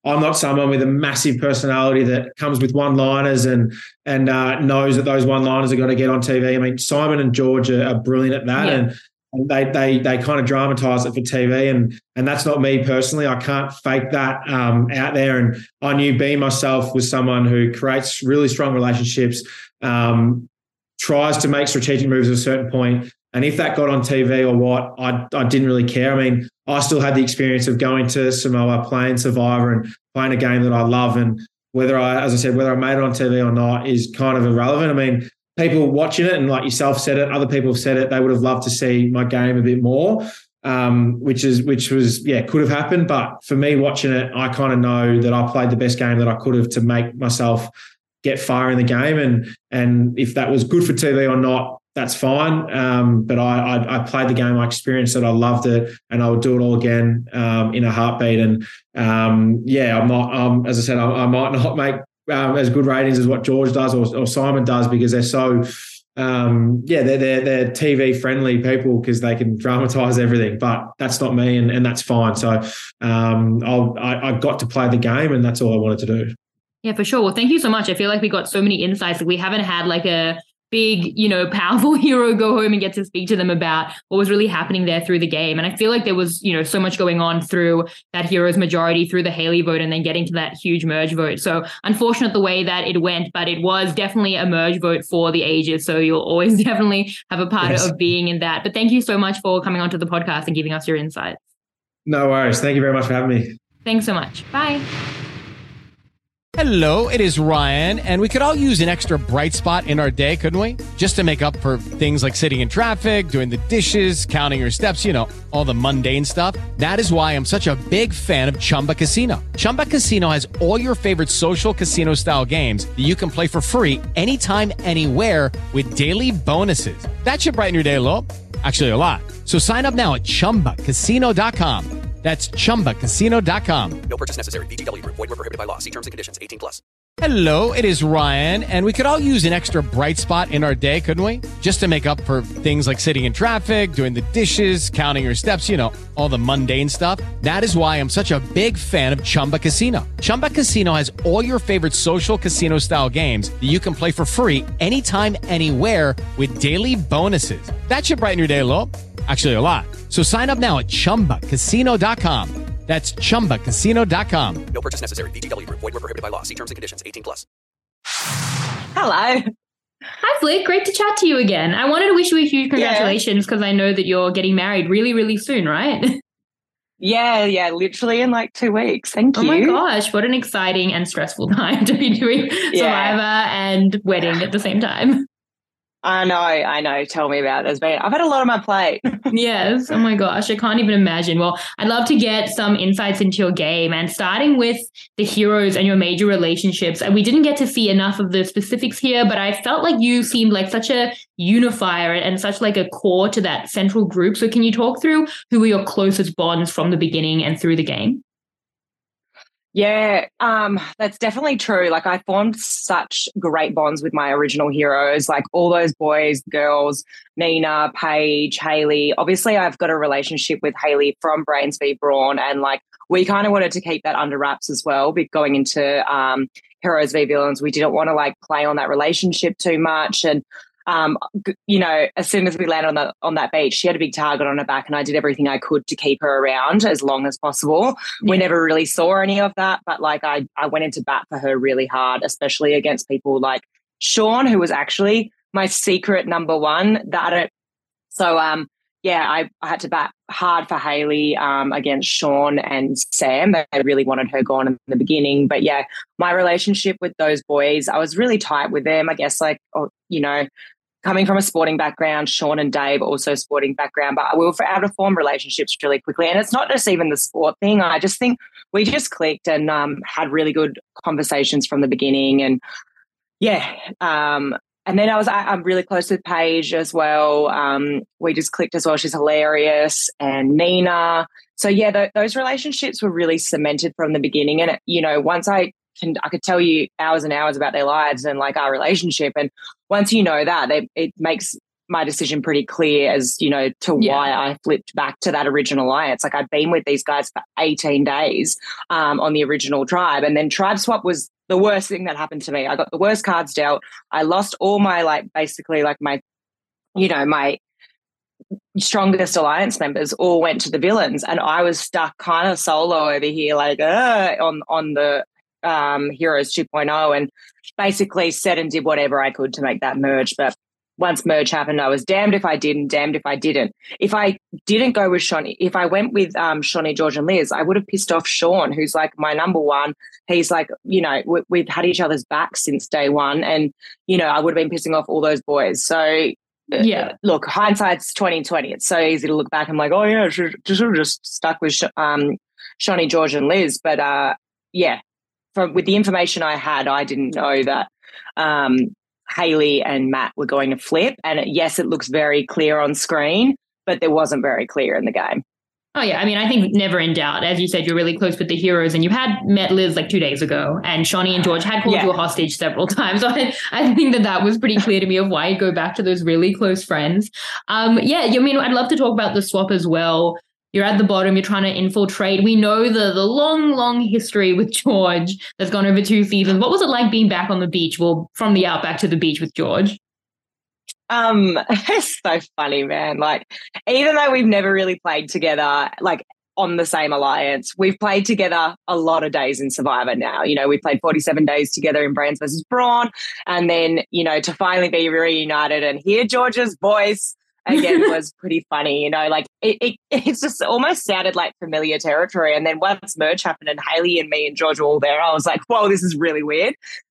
I'm not someone with a massive personality that comes with one-liners and and uh, knows that those one-liners are going to get on T V. I mean, Simon and George are, are brilliant at that, yeah. and, and they they they kind of dramatise it for T V, and and that's not me personally. I can't fake that um, out there. And I knew being myself was someone who creates really strong relationships, um, tries to make strategic moves at a certain point. And if that got on T V or what, I I didn't really care. I mean, I still had the experience of going to Samoa, playing Survivor and playing a game that I love. And whether I, as I said, whether I made it on T V or not is kind of irrelevant. I mean, people watching it, and like yourself said it, other people have said it, they would have loved to see my game a bit more, um, which is which was, yeah, could have happened. But for me watching it, I kind of know that I played the best game that I could have to make myself get far in the game. And, and if that was good for T V or not, that's fine. Um, but I, I I played the game, I experienced it, I loved it, and I would do it all again um, in a heartbeat. And um, yeah, I'm not, um, as I said, I, I might not make um, as good ratings as what George does or, or Simon does, because they're so, um, yeah, they're, they're, they're T V friendly people because they can dramatise everything. But that's not me, and, and that's fine. So um, I'll, I, I got to play the game, and that's all I wanted to do. Yeah, for sure. Well, thank you so much. I feel like we got so many insights. Like we haven't had like a big, you know, powerful hero go home and get to speak to them about what was really happening there through the game. And I feel like there was, you know, so much going on through that heroes majority, through the Haley vote, and then getting to that huge merge vote. So unfortunate the way that it went, but it was definitely a merge vote for the ages. So you'll always definitely have a part yes. of being in that. But thank you so much for coming onto the podcast and giving us your insights. No worries. Thank you very much for having me. Thanks so much. Bye. Hello, it is Ryan, and we could all use an extra bright spot in our day, couldn't we? Just to make up for things like sitting in traffic, doing the dishes, counting your steps, you know, all the mundane stuff. That is why I'm such a big fan of Chumba Casino. Chumba Casino has all your favorite social casino-style games that you can play for free anytime, anywhere with daily bonuses. That should brighten your day a little. Actually, a lot. So sign up now at chumba casino dot com. That's chumba casino dot com. No purchase necessary. V G W Group. Void where prohibited by law. See terms and conditions. eighteen plus. Hello, it is Ryan, and we could all use an extra bright spot in our day, couldn't we? Just to make up for things like sitting in traffic, doing the dishes, counting your steps, you know, all the mundane stuff. That is why I'm such a big fan of Chumba Casino. Chumba Casino has all your favorite social casino-style games that you can play for free anytime, anywhere with daily bonuses. That should brighten your day a little. Actually, a lot. So sign up now at chumba casino dot com. That's chumba casino dot com. No purchase necessary. V G W Group. Void where prohibited by law. See terms and conditions. eighteen plus. Hello. Hi, Flick. Great to chat to you again. I wanted to wish you a huge congratulations because yeah. I know that you're getting married really, really soon, right? Yeah, yeah, literally in like two weeks. Thank oh you. Oh my gosh, what an exciting and stressful time to be doing yeah. Survivor and wedding at the same time. I know, I know. Tell me about it. There's been, I've had a lot on my plate. Yes. Oh my gosh. I can't even imagine. Well, I'd love to get some insights into your game, and starting with the heroes and your major relationships. And we didn't get to see enough of the specifics here, but I felt like you seemed like such a unifier and such like a core to that central group. So can you talk through who were your closest bonds from the beginning and through the game? Yeah, um, that's definitely true. Like I formed such great bonds with my original heroes, like all those boys, girls, Nina, Paige, Haley. Obviously, I've got a relationship with Haley from Brains v Brawn, and like we kind of wanted to keep that under wraps as well. But going into um, Heroes v Villains, we didn't want to like play on that relationship too much. And Um, you know, as soon as we landed on that on that beach, she had a big target on her back, and I did everything I could to keep her around as long as possible. Yeah. We never really saw any of that, but like I, I went into bat for her really hard, especially against people like Sean, who was actually my secret number one. That I so um yeah, I, I had to bat hard for Haley um, against Sean and Sam. They really wanted her gone in the beginning, but yeah, my relationship with those boys, I was really tight with them. I guess like oh, you know. Coming from a sporting background, Sean and Dave also sporting background, but we were able to form relationships really quickly. And it's not just even the sport thing. I just think we just clicked and um, had really good conversations from the beginning. And yeah, um, and then I was I, I'm really close with Paige as well. Um, we just clicked as well. She's hilarious, and Nina. So yeah, th- those relationships were really cemented from the beginning. And you know, once I can, I could tell you hours and hours about their lives and like our relationship. And once you know that, they, it makes my decision pretty clear as, you know, to Yeah. why I flipped back to that original alliance. Like I'd been with these guys for eighteen days um, on the original tribe. And then tribe swap was the worst thing that happened to me. I got the worst cards dealt. I lost all my, like, basically like my, you know, my strongest alliance members all went to the villains. And I was stuck kind of solo over here, like uh, on, on the um, Heroes two point oh, and basically said and did whatever I could to make that merge. But once merge happened, I was damned if I did and damned if I didn't. If I didn't go with Shawnee, if I went with um, Shawnee, George and Liz, I would have pissed off Sean, who's like my number one. He's like, you know, we, we've had each other's back since day one. And, you know, I would have been pissing off all those boys. So, yeah, look, hindsight's twenty twenty. It's so easy to look back and like, oh, yeah, should just, just stuck with um, Shawnee, George and Liz. But, uh, yeah, from with the information I had, I didn't know that um, Hayley and Matt were going to flip. And yes, it looks very clear on screen, but there wasn't very clear in the game. Oh, yeah. I mean, I think never in doubt. As you said, you're really close with the Heroes and you had met Liz like two days ago and Shawnee and George had called Yeah. you a hostage several times. So I, I think that that was pretty clear to me of why you go back to those really close friends. Um, yeah, I mean, I'd love to talk about the swap as well. You're at the bottom, you're trying to infiltrate. We know the the long, long history with George that's gone over two seasons. What was it like being back on the beach? Well, from the outback to the beach with George? Um, it's so funny, man. Like, even though we've never really played together, like on the same alliance, we've played together a lot of days in Survivor now. You know, we played forty-seven days together in Brands versus Brawn. And then, you know, to finally be reunited and hear George's voice again was pretty funny. You know, like it, it it's just almost sounded like familiar territory. And then once merge happened and Hayley and me and George were all there, I was like, whoa, this is really weird.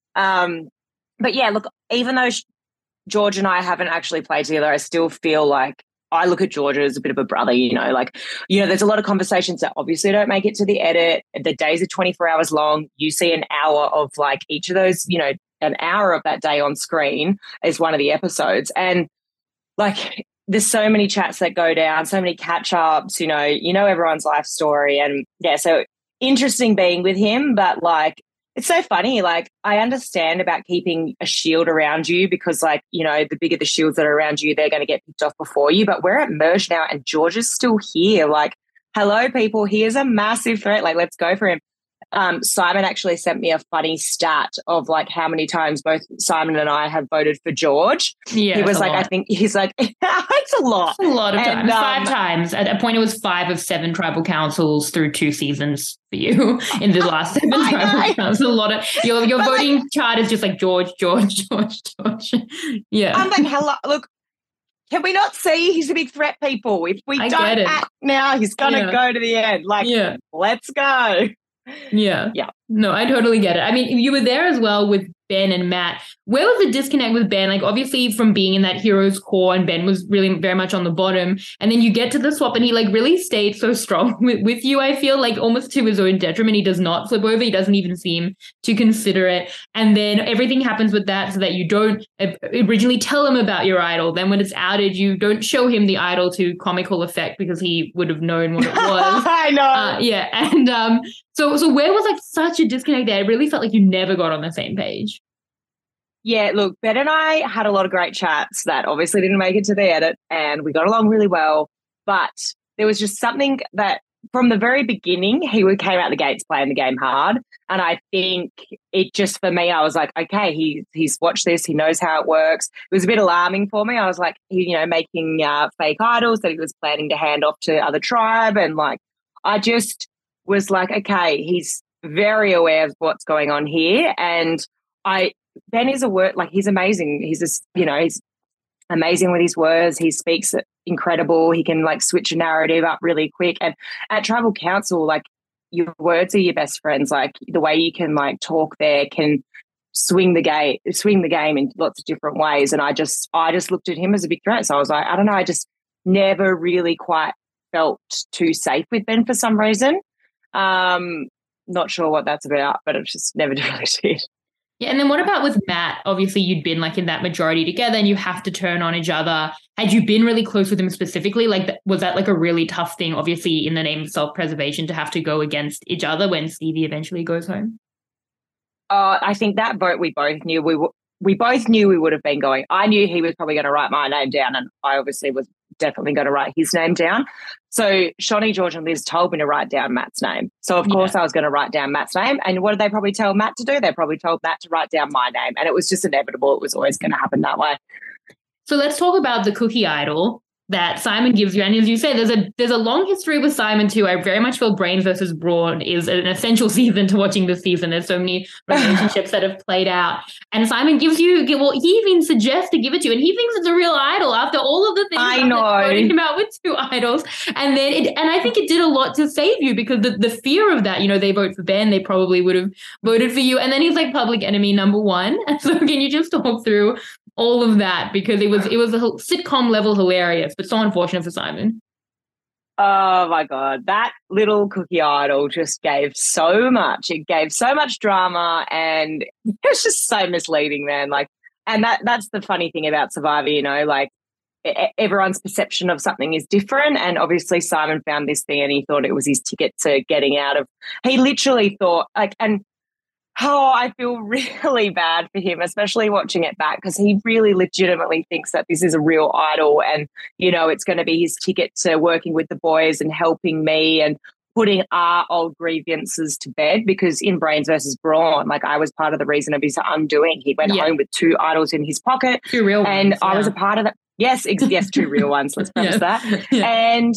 Um, but yeah, look, even though George and I haven't actually played together, I still feel like I look at George as a bit of a brother, you know, like, you know, there's a lot of conversations that obviously don't make it to the edit. The days are twenty-four hours long. You see an hour of like each of those, you know, an hour of that day on screen is one of the episodes. And like, there's so many chats that go down, so many catch ups, you know, you know, everyone's life story. And yeah, so interesting being with him, but like, it's so funny. Like, I understand about keeping a shield around you because, like, you know, the bigger the shields that are around you, they're going to get picked off before you. But we're at merge now and George is still here. Like, hello, people. He is a massive threat. Like, let's go for him. Um, Simon actually sent me a funny stat of like how many times both Simon and I have voted for George. Yeah, he was like, lot. I think he's like, it's a lot. It's a lot of And, times. um, Five times. At a point, it was five of seven tribal councils through two seasons for you in the last seven tribal councils. A lot of your your But, voting like- chart is just like George, George, George, George. Yeah. I'm like, hello, look, can we not see he's a big threat, people? If we I don't get it. act now, he's going to Yeah. go to the end. Like, Yeah. let's go. Yeah. Yeah. No, I totally get it. I mean, you were there as well with Ben and Matt. Where was the disconnect with Ben? Like, obviously from being in that hero's core and Ben was really very much on the bottom. And then you get to the swap and he like really stayed so strong with, with you. I feel like almost to his own detriment. He does not flip over. He doesn't even seem to consider it. And then everything happens with that so that you don't uh, originally tell him about your idol. Then when it's outed, you don't show him the idol to comical effect because he would have known what it was. I know. Uh, yeah. And um, so so where was like such a disconnect there? It really felt like you never got on the same page. Yeah, look, Ben and I had a lot of great chats that obviously didn't make it to the edit and we got along really well. But there was just something that from the very beginning, he would came out the gates playing the game hard. And I think it just, for me, I was like, okay, he he's watched this. He knows how it works. It was a bit alarming for me. I was like, he, you know, making uh, fake idols that he was planning to hand off to other tribe. And like, I just was like, okay, he's very aware of what's going on here. And I, Ben is a word, like he's amazing. He's just, you know, he's amazing with his words. He speaks incredible. He can like switch a narrative up really quick. And at Tribal Council, like your words are your best friends. Like the way you can like talk there can swing the game, swing the game in lots of different ways. And I just, I just looked at him as a big threat. So I was like, I don't know. I just never really quite felt too safe with Ben for some reason. Um, not sure what that's about, but it just never really did. Yeah, and then what about with Matt? Obviously, you'd been like in that majority together and you have to turn on each other. Had you been really close with him specifically? Like, was that like a really tough thing, obviously, in the name of self-preservation, to have to go against each other when Stevie eventually goes home? Uh, I think that vote we both knew we were, we both knew we would have been going. I knew he was probably going to write my name down, and I obviously was definitely going to write his name down. So Shani, George and Liz told me to write down Matt's name. So, of course, yeah. I was going to write down Matt's name. And what did they probably tell Matt to do? They probably told Matt to write down my name. And it was just inevitable. It was always going to happen that way. So let's talk about the cookie idol that Simon gives you. And as you say, there's a there's a long history with Simon too. I very much feel Brains versus Brawn is an essential season to watching this season. There's so many relationships that have played out. And Simon gives you, well, he even suggests to give it to you. And he thinks it's a real idol after all of the things I know. voting him out with two idols. And then it, and I think it did a lot to save you because the, the fear of that, you know, they vote for Ben, they probably would have voted for you. And then he's like public enemy number one. And so can you just talk through all of that, because it was it was a sitcom level hilarious, but so unfortunate for Simon. Oh my God, that little cookie idol just gave so much. It gave so much drama, and it was just so misleading, man. Like, and that that's the funny thing about Survivor, you know, like everyone's perception of something is different. And obviously Simon found this thing and he thought it was his ticket to getting out of. He literally thought like and. Oh, I feel really bad for him, especially watching it back, because he really legitimately thinks that this is a real idol and, you know, it's going to be his ticket to working with the boys and helping me and putting our old grievances to bed, because in Brains versus Brawn, like I was part of the reason of his undoing. He went yeah. home with two idols in his pocket. Two real and ones. And I yeah. was a part of that. Yes, ex- yes, two real ones. Let's preface yeah. that. Yeah. And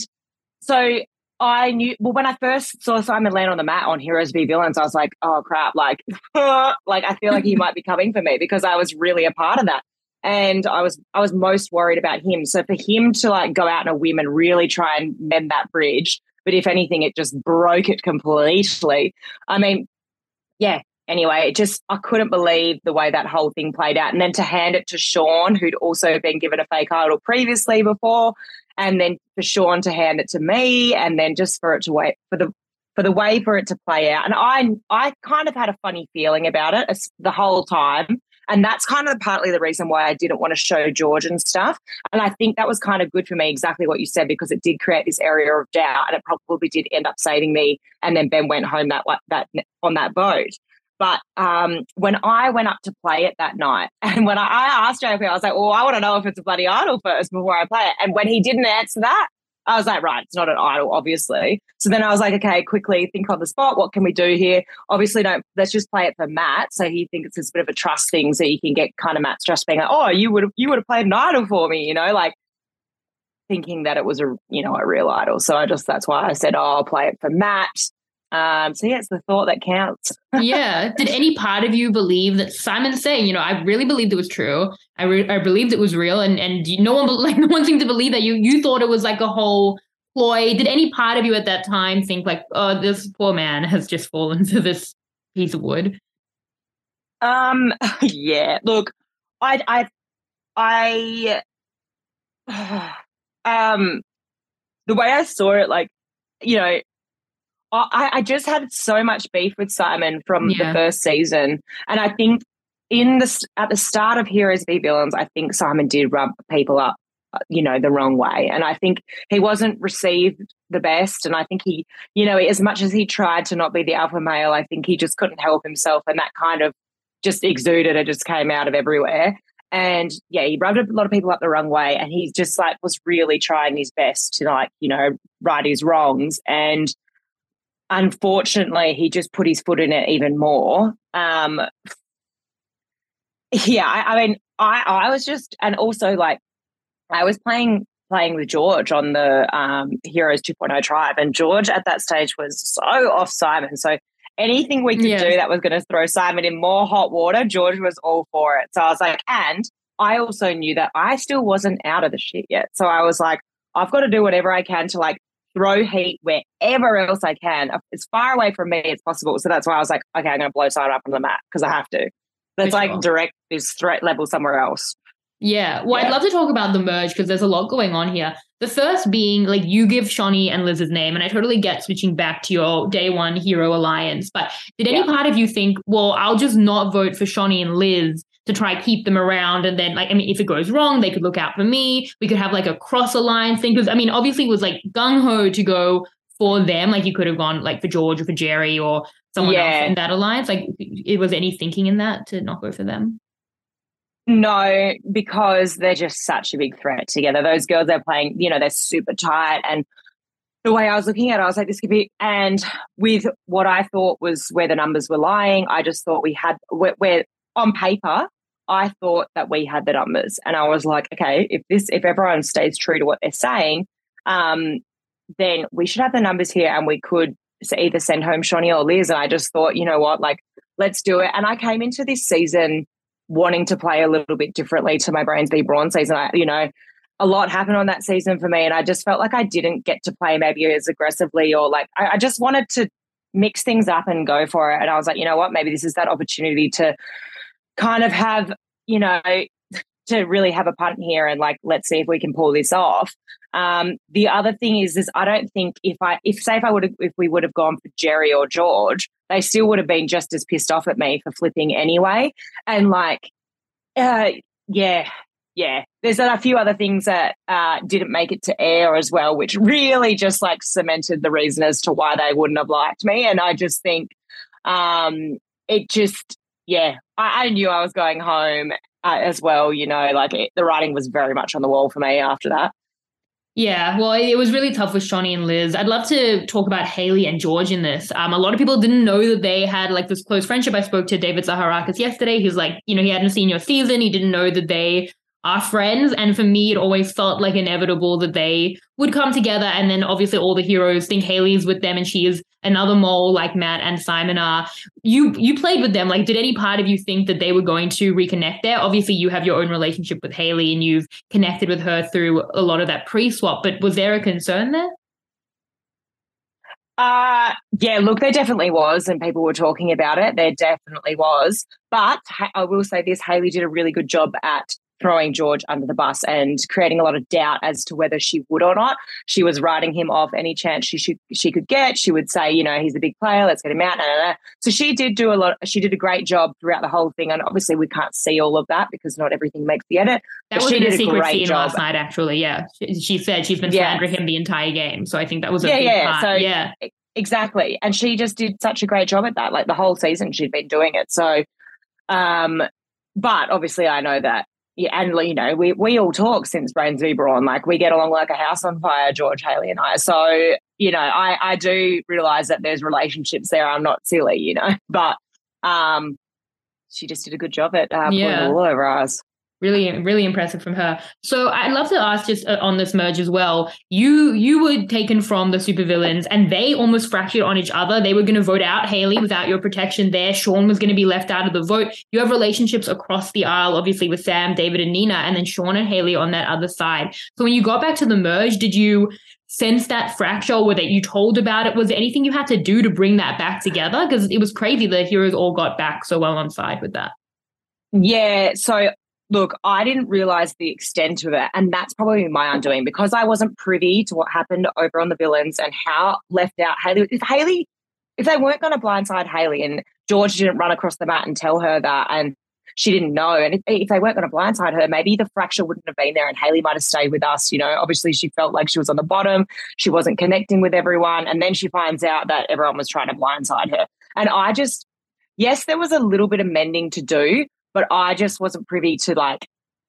so I knew, well, when I first saw Simon land on the mat on Heroes v Villains, I was like, oh, crap, like, like I feel like he might be coming for me, because I was really a part of that. And I was I was most worried about him. So for him to, like, go out on a whim and really try and mend that bridge, but if anything, it just broke it completely. I mean, yeah, anyway, it just, I couldn't believe the way that whole thing played out. And then to hand it to Sean, who'd also been given a fake idol previously before, and then for Sean to hand it to me, and then just for it to wait for the for the way for it to play out. And I I kind of had a funny feeling about it the whole time, and that's kind of partly the reason why I didn't want to show George and stuff. And I think that was kind of good for me, exactly what you said, because it did create this area of doubt, and it probably did end up saving me. And then Ben went home that that on that boat. But um, when I went up to play it that night, and when I, I asked J P, I was like, well, I want to know if it's a bloody idol first before I play it. And when he didn't answer that, I was like, right, it's not an idol, obviously. So then I was like, okay, quickly think on the spot. What can we do here? Obviously, don't let's just play it for Matt. So he thinks it's a bit of a trust thing, so you can get kind of Matt's trust being like, oh, you would have you would have played an idol for me, you know, like thinking that it was a you know a real idol. So I just that's why I said, oh, I'll play it for Matt. Um, so, yeah, it's the thought that counts. Yeah. Did any part of you believe that Simon's saying, you know, I really believed it was true. I re- I believed it was real. And and no one like no one seemed to believe that you you thought it was like a whole ploy. Did any part of you at that time think like, oh, this poor man has just fallen to this piece of wood? Um, yeah. Look, I I I um the way I saw it, like, you know, I, I just had so much beef with Simon from yeah. the first season. And I think in the at the start of Heroes v Villains, I think Simon did rub people up, you know, the wrong way. And I think he wasn't received the best. And I think he, you know, as much as he tried to not be the alpha male, I think he just couldn't help himself. And that kind of just exuded, it just came out of everywhere. And yeah, he rubbed a lot of people up the wrong way. And he just like was really trying his best to, like, you know, right his wrongs. And unfortunately, he just put his foot in it even more. Um, yeah, I, I mean, I, I was just, and also like, I was playing playing with George on the um, Heroes two point oh tribe, and George at that stage was so off Simon. So anything we could yeah. do that was going to throw Simon in more hot water, George was all for it. So I was like, and I also knew that I still wasn't out of the shit yet. So I was like, I've got to do whatever I can to like throw heat wherever else I can, as far away from me as possible. So that's why I was like, okay, I'm going to blow Simon up on the mat because I have to. That's like sure. direct this threat level somewhere else. Yeah. Well, yeah. I'd love to talk about the merge because there's a lot going on here. The first being, like, you give Shani and Liz's name, and I totally get switching back to your day one hero alliance. But did any yeah. part of you think, well, I'll just not vote for Shani and Liz to try keep them around, and then, like, I mean, if it goes wrong, they could look out for me. We could have like a cross alliance thing, because I mean, obviously, it was like gung ho to go for them. Like, you could have gone like for George or for Jerry or someone yeah. else in that alliance. Like, it was any thinking in that to not go for them? No, because they're just such a big threat together. Those girls they're playing, you know, they're super tight. And the way I was looking at it, I was like, this could be. And with what I thought was where the numbers were lying, I just thought we had, where, where on paper, I thought that we had the numbers. And I was like, okay, if this, if everyone stays true to what they're saying, um, then we should have the numbers here and we could either send home Shaunie or Liz. And I just thought, you know what, like, let's do it. And I came into this season wanting to play a little bit differently to my Brains v Brawn season. I, you know, a lot happened on that season for me, and I just felt like I didn't get to play maybe as aggressively, or like I, I just wanted to mix things up and go for it. And I was like, you know what, maybe this is that opportunity to kind of have, you know, to really have a punt here and like, let's see if we can pull this off. Um, the other thing is, is I don't think if I, if say if I would have, if we would have gone for Jerry or George, they still would have been just as pissed off at me for flipping anyway. And like, uh, yeah, yeah, there's a few other things that uh, didn't make it to air as well, which really just like cemented the reason as to why they wouldn't have liked me. And I just think um, it just, yeah, I, I knew I was going home uh, as well. You know, like it, the writing was very much on the wall for me after that. Yeah, well, it was really tough with Shaunie and Liz. I'd love to talk about Hayley and George in this. Um, a lot of people didn't know that they had like this close friendship. I spoke to David Zaharakis yesterday. He's like, you know, he hadn't seen your season. He didn't know that they are friends. And for me, it always felt like inevitable that they would come together. And then obviously all the heroes think Hayley's with them and she is another mole like Matt and Simon are. You you played with them. Like, did any part of you think that they were going to reconnect there? Obviously, you have your own relationship with Hayley and you've connected with her through a lot of that pre-swap. But was there a concern there? Uh, yeah, look, there definitely was, and people were talking about it. There definitely was. But I will say this, Hayley did a really good job at throwing George under the bus and creating a lot of doubt as to whether she would or not. She was writing him off any chance she should, she could get. She would say, you know, he's a big player, let's get him out. Nah, nah, nah. So she did do a lot. She did a great job throughout the whole thing. And obviously we can't see all of that because not everything makes the edit. That was a secret scene job last night, actually. Yeah. She, she said she's been yeah. slandering him the entire game. So I think that was a yeah, big yeah. part. So, yeah. Exactly. And she just did such a great job at that. Like the whole season she'd been doing it. So, um, but obviously I know that. Yeah, and you know, we we all talk since Brains v Brawn. Like we get along like a house on fire, George, Hayley, and I. So you know, I I do realise that there's relationships there. I'm not silly, you know, but um, she just did a good job at uh, pulling yeah. it all over us. Really, really impressive from her. So I'd love to ask just uh, on this merge as well. You you were taken from the supervillains and they almost fractured on each other. They were going to vote out Hayley without your protection there. Sean was going to be left out of the vote. You have relationships across the aisle, obviously with Sam, David, and Nina, and then Sean and Hayley on that other side. So when you got back to the merge, did you sense that fracture or that you told about it? Was there anything you had to do to bring that back together? Because it was crazy the heroes all got back so well on side with that. Yeah, so look, I didn't realise the extent of it, and that's probably my undoing because I wasn't privy to what happened over on the villains and how left out Hayley. If Hayley, if they weren't going to blindside Hayley and George didn't run across the mat and tell her that and she didn't know, and if, if they weren't going to blindside her, maybe the fracture wouldn't have been there and Hayley might have stayed with us. You know, obviously she felt like she was on the bottom, she wasn't connecting with everyone, and then she finds out that everyone was trying to blindside her. And I just, yes, there was a little bit of mending to do, but I just wasn't privy to like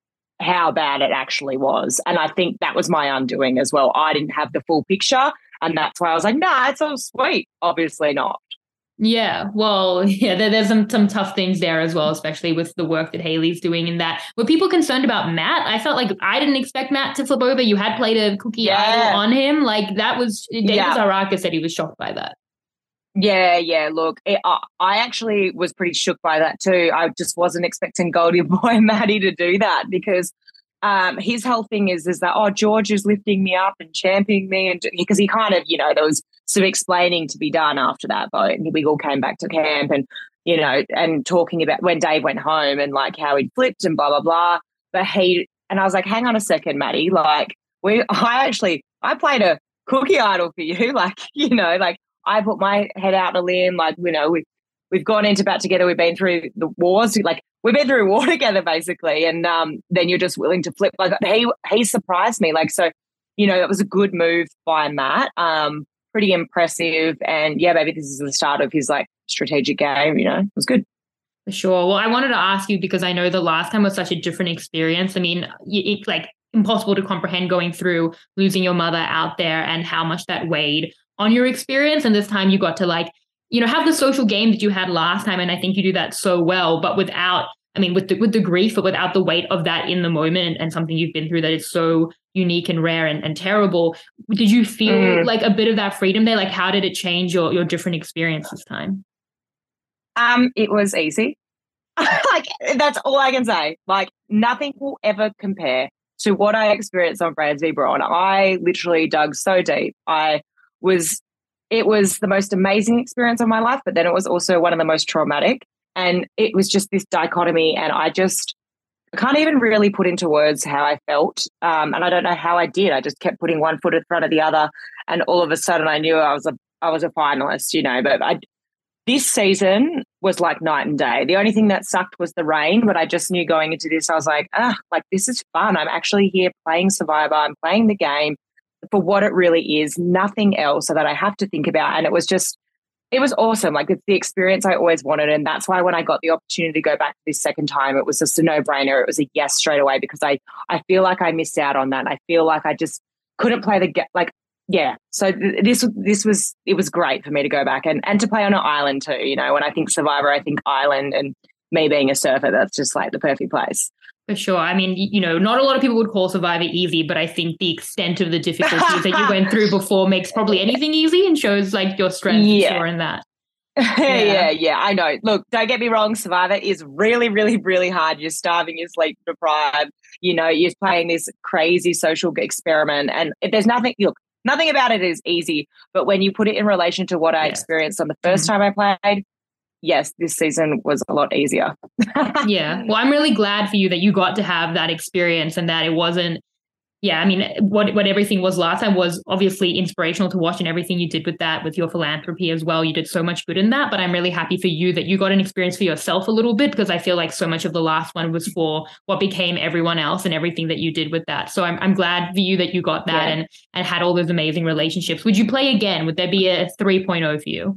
how bad it actually was. And I think that was my undoing as well. I didn't have the full picture. And that's why I was like, nah, it's all sweet. Obviously not. Yeah, well, yeah, there, there's some, some tough things there as well, especially with the work that Hayley's doing in that. Were people concerned about Matt? I felt like I didn't expect Matt to flip over. You had played a cookie yeah. idol on him. Like that was, David yeah. Zaharakis said he was shocked by that. Yeah, yeah. Look, it, I, I actually was pretty shook by that too. I just wasn't expecting Goldie Boy Maddie to do that because um, his whole thing is is that, oh, George is lifting me up and championing me, and because he kind of, you know, there was some explaining to be done after that vote, and we all came back to camp and, you know, and talking about when Dave went home and like how he'd flipped and blah blah blah. But he and I was like, hang on a second, Maddie, like we, I actually, I played a cookie idol for you, like you know, like. I put my head out on a limb, like, you know, we, we've gone into bat together. We've been through the wars. Like, we've been through war together, basically. And um, then you're just willing to flip. Like, he he surprised me. Like, so, you know, that was a good move by Matt. Um, pretty impressive. And, yeah, maybe this is the start of his, like, strategic game, you know. It was good. For sure. Well, I wanted to ask you because I know the last time was such a different experience. I mean, it's like impossible to comprehend going through losing your mother out there and how much that weighed on your experience. And this time you got to like, you know, have the social game that you had last time. And I think you do that so well, but without, I mean, with the, with the grief, but without the weight of that in the moment and, and something you've been through that is so unique and rare and, and terrible. Did you feel mm. like a bit of that freedom there? Like, how did it change your, your different experience this time? Um, it was easy. Like, that's all I can say. Like, nothing will ever compare to what I experienced on Brands v Brawn. I literally dug so deep. I was, it was the most amazing experience of my life, but then it was also one of the most traumatic. And it was just this dichotomy. And I just I can't even really put into words how I felt. Um, and I don't know how I did. I just kept putting one foot in front of the other. And all of a sudden I knew I was a, I was a finalist, you know, but I, this season was like night and day. The only thing that sucked was the rain, but I just knew going into this, I was like, ah, like this is fun. I'm actually here playing Survivor. I'm playing the game for what it really is, nothing else so that I have to think about. And it was just, it was awesome. Like, it's the experience I always wanted. And that's why when I got the opportunity to go back this second time, it was just a no-brainer. It was a yes straight away because I, I feel like I missed out on that. I feel like I just couldn't play the game. Like, yeah. So th- this this was, it was great for me to go back and, and to play on an island too. You know, when I think Survivor, I think island, and me being a surfer, that's just like the perfect place. For sure. I mean, you know, not a lot of people would call Survivor easy, but I think the extent of the difficulties that you went through before makes probably anything easy and shows like your strength yeah. sure in that. Yeah. yeah, yeah, I know. Look, don't get me wrong, Survivor is really, really, really hard. You're starving, you're sleep deprived, you know, you're playing this crazy social experiment, and there's nothing, look, nothing about it is easy, but when you put it in relation to what I yeah. experienced on the first mm-hmm. time I played, yes, this season was a lot easier. Yeah. Well, I'm really glad for you that you got to have that experience and that it wasn't, yeah, I mean, what what everything was last time was obviously inspirational to watch, and everything you did with that, with your philanthropy as well. You did so much good in that, but I'm really happy for you that you got an experience for yourself a little bit, because I feel like so much of the last one was for what became everyone else and everything that you did with that. So I'm I'm glad for you that you got that yeah. and, and had all those amazing relationships. Would you play again? Would there be a three point oh for you?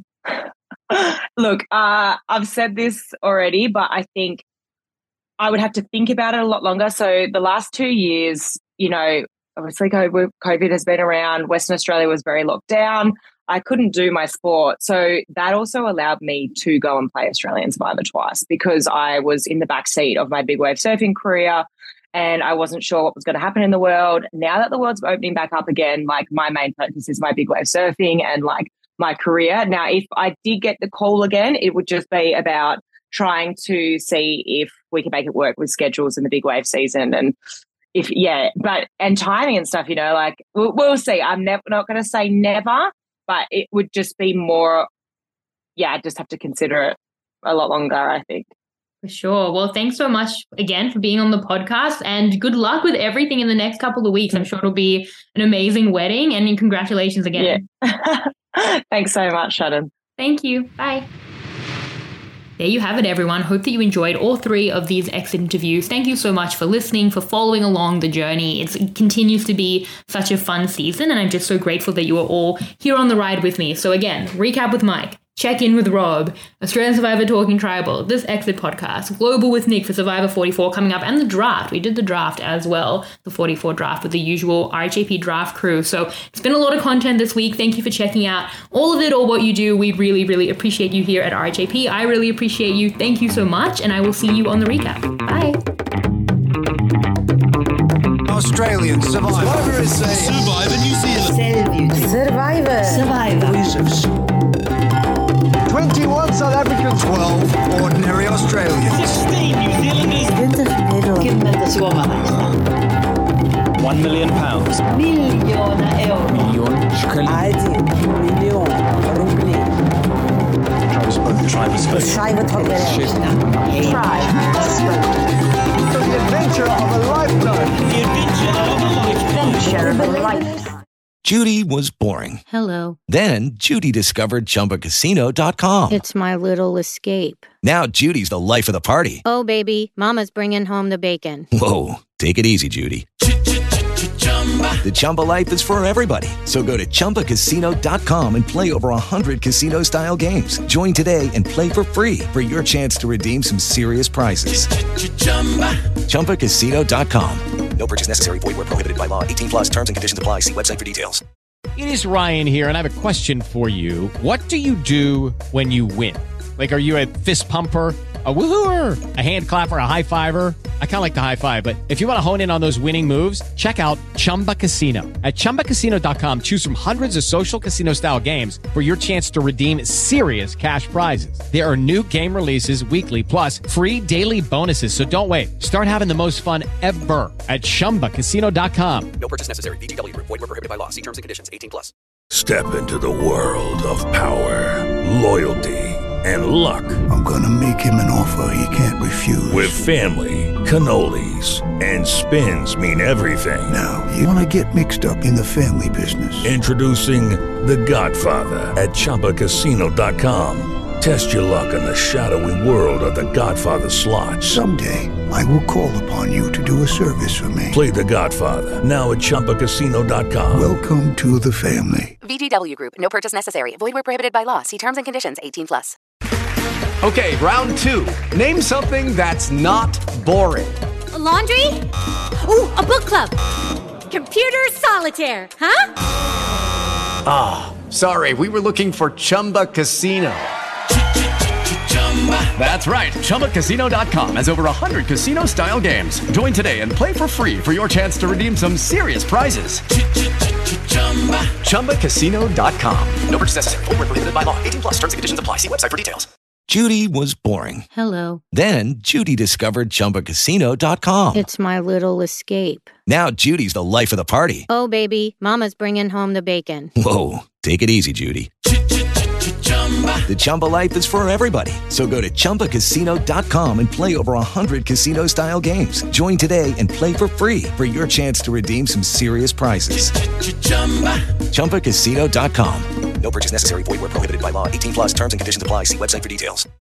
Look, uh, I've said this already, but I think I would have to think about it a lot longer. So the last two years, you know, obviously COVID has been around. Western Australia was very locked down. I couldn't do my sport. So that also allowed me to go and play Australian Survivor twice, because I was in the backseat of my big wave surfing career and I wasn't sure what was going to happen in the world. Now that the world's opening back up again, like, my main focus is my big wave surfing and like my career. Now, if I did get the call again, it would just be about trying to see if we can make it work with schedules in the big wave season. And if, yeah, but, and timing and stuff, you know, like, we'll, we'll see. I'm never not going to say never, but it would just be more, yeah, I just have to consider it a lot longer, I think. For sure. Well, thanks so much again for being on the podcast, and good luck with everything in the next couple of weeks. I'm sure it'll be an amazing wedding, and congratulations again. Yeah. Thanks so much, Shannon. Thank you. Bye. There you have it, everyone. Hope that you enjoyed all three of these exit interviews. Thank you so much for listening, for following along the journey. It's, it continues to be such a fun season, and I'm just so grateful that you are all here on the ride with me. So again, recap with Mike. Check in with Rob, Australian Survivor Talking Tribal, this Exit podcast, Global with Nick for Survivor forty-four coming up, and the draft. We did the draft as well, the forty-four draft with the usual R H A P draft crew. So it's been a lot of content this week. Thank you for checking out all of it, all what you do. We really, really appreciate you here at R H A P. I really appreciate you. Thank you so much, and I will see you on the recap. Bye. Australian Survivor. Survivor is saying. Survivor New Zealand. Survivor. Survivor. twenty-one South Africans. twelve ordinary Australians. sixteen New Zealanders. One million pounds. Million euro. Million Один миллион рублей. Scheibe The adventure of a lifetime. The adventure of a lifetime. Adventure of a lifetime. Judy was boring. Hello. Then Judy discovered Chumba Casino dot com. It's my little escape. Now Judy's the life of the party. Oh, baby, mama's bringing home the bacon. Whoa, take it easy, Judy. The Chumba life is for everybody. So go to Chumba Casino dot com and play over one hundred casino-style games. Join today and play for free for your chance to redeem some serious prizes. Chumba Casino dot com. No purchase necessary. Void where prohibited by law. eighteen plus terms and conditions apply. See website for details. It is Ryan here, and I have a question for you. What do you do when you win? Like, are you a fist pumper, a woohooer, a hand clapper, a high fiver? I kind of like the high five, but if you want to hone in on those winning moves, check out Chumba Casino. At Chumba Casino dot com, choose from hundreds of social casino-style games for your chance to redeem serious cash prizes. There are new game releases weekly, plus free daily bonuses. So don't wait. Start having the most fun ever at Chumba Casino dot com. No purchase necessary. V G W. Void where prohibited by law. See terms and conditions. eighteen plus. Step into the world of power, loyalty, and luck. I'm gonna make him an offer he can't refuse. With family, cannolis, and spins mean everything. Now, you wanna get mixed up in the family business. Introducing The Godfather at Chumba Casino dot com. Test your luck in the shadowy world of The Godfather slot. Someday, I will call upon you to do a service for me. Play The Godfather, now at Chumba Casino dot com. Welcome to the family. V G W Group. No purchase necessary. Void where prohibited by law. See terms and conditions. eighteen plus. Okay, round two. Name something that's not boring. A laundry? Ooh, a book club. Computer solitaire, huh? Ah, oh, sorry. We were looking for Chumba Casino. That's right. Chumba Casino dot com has over one hundred casino-style games. Join today and play for free for your chance to redeem some serious prizes. Chumba Casino dot com. No purchase necessary. Void where prohibited by law. eighteen plus terms and conditions apply. See website for details. Judy was boring. Hello. Then Judy discovered Chumba Casino dot com. It's my little escape. Now Judy's the life of the party. Oh, baby, mama's bringing home the bacon. Whoa, take it easy, Judy. The Chumba life is for everybody. So go to Chumba Casino dot com and play over one hundred casino-style games. Join today and play for free for your chance to redeem some serious prizes. Chumba Casino dot com. No purchase necessary. Void where prohibited by law. eighteen plus terms and conditions apply. See website for details.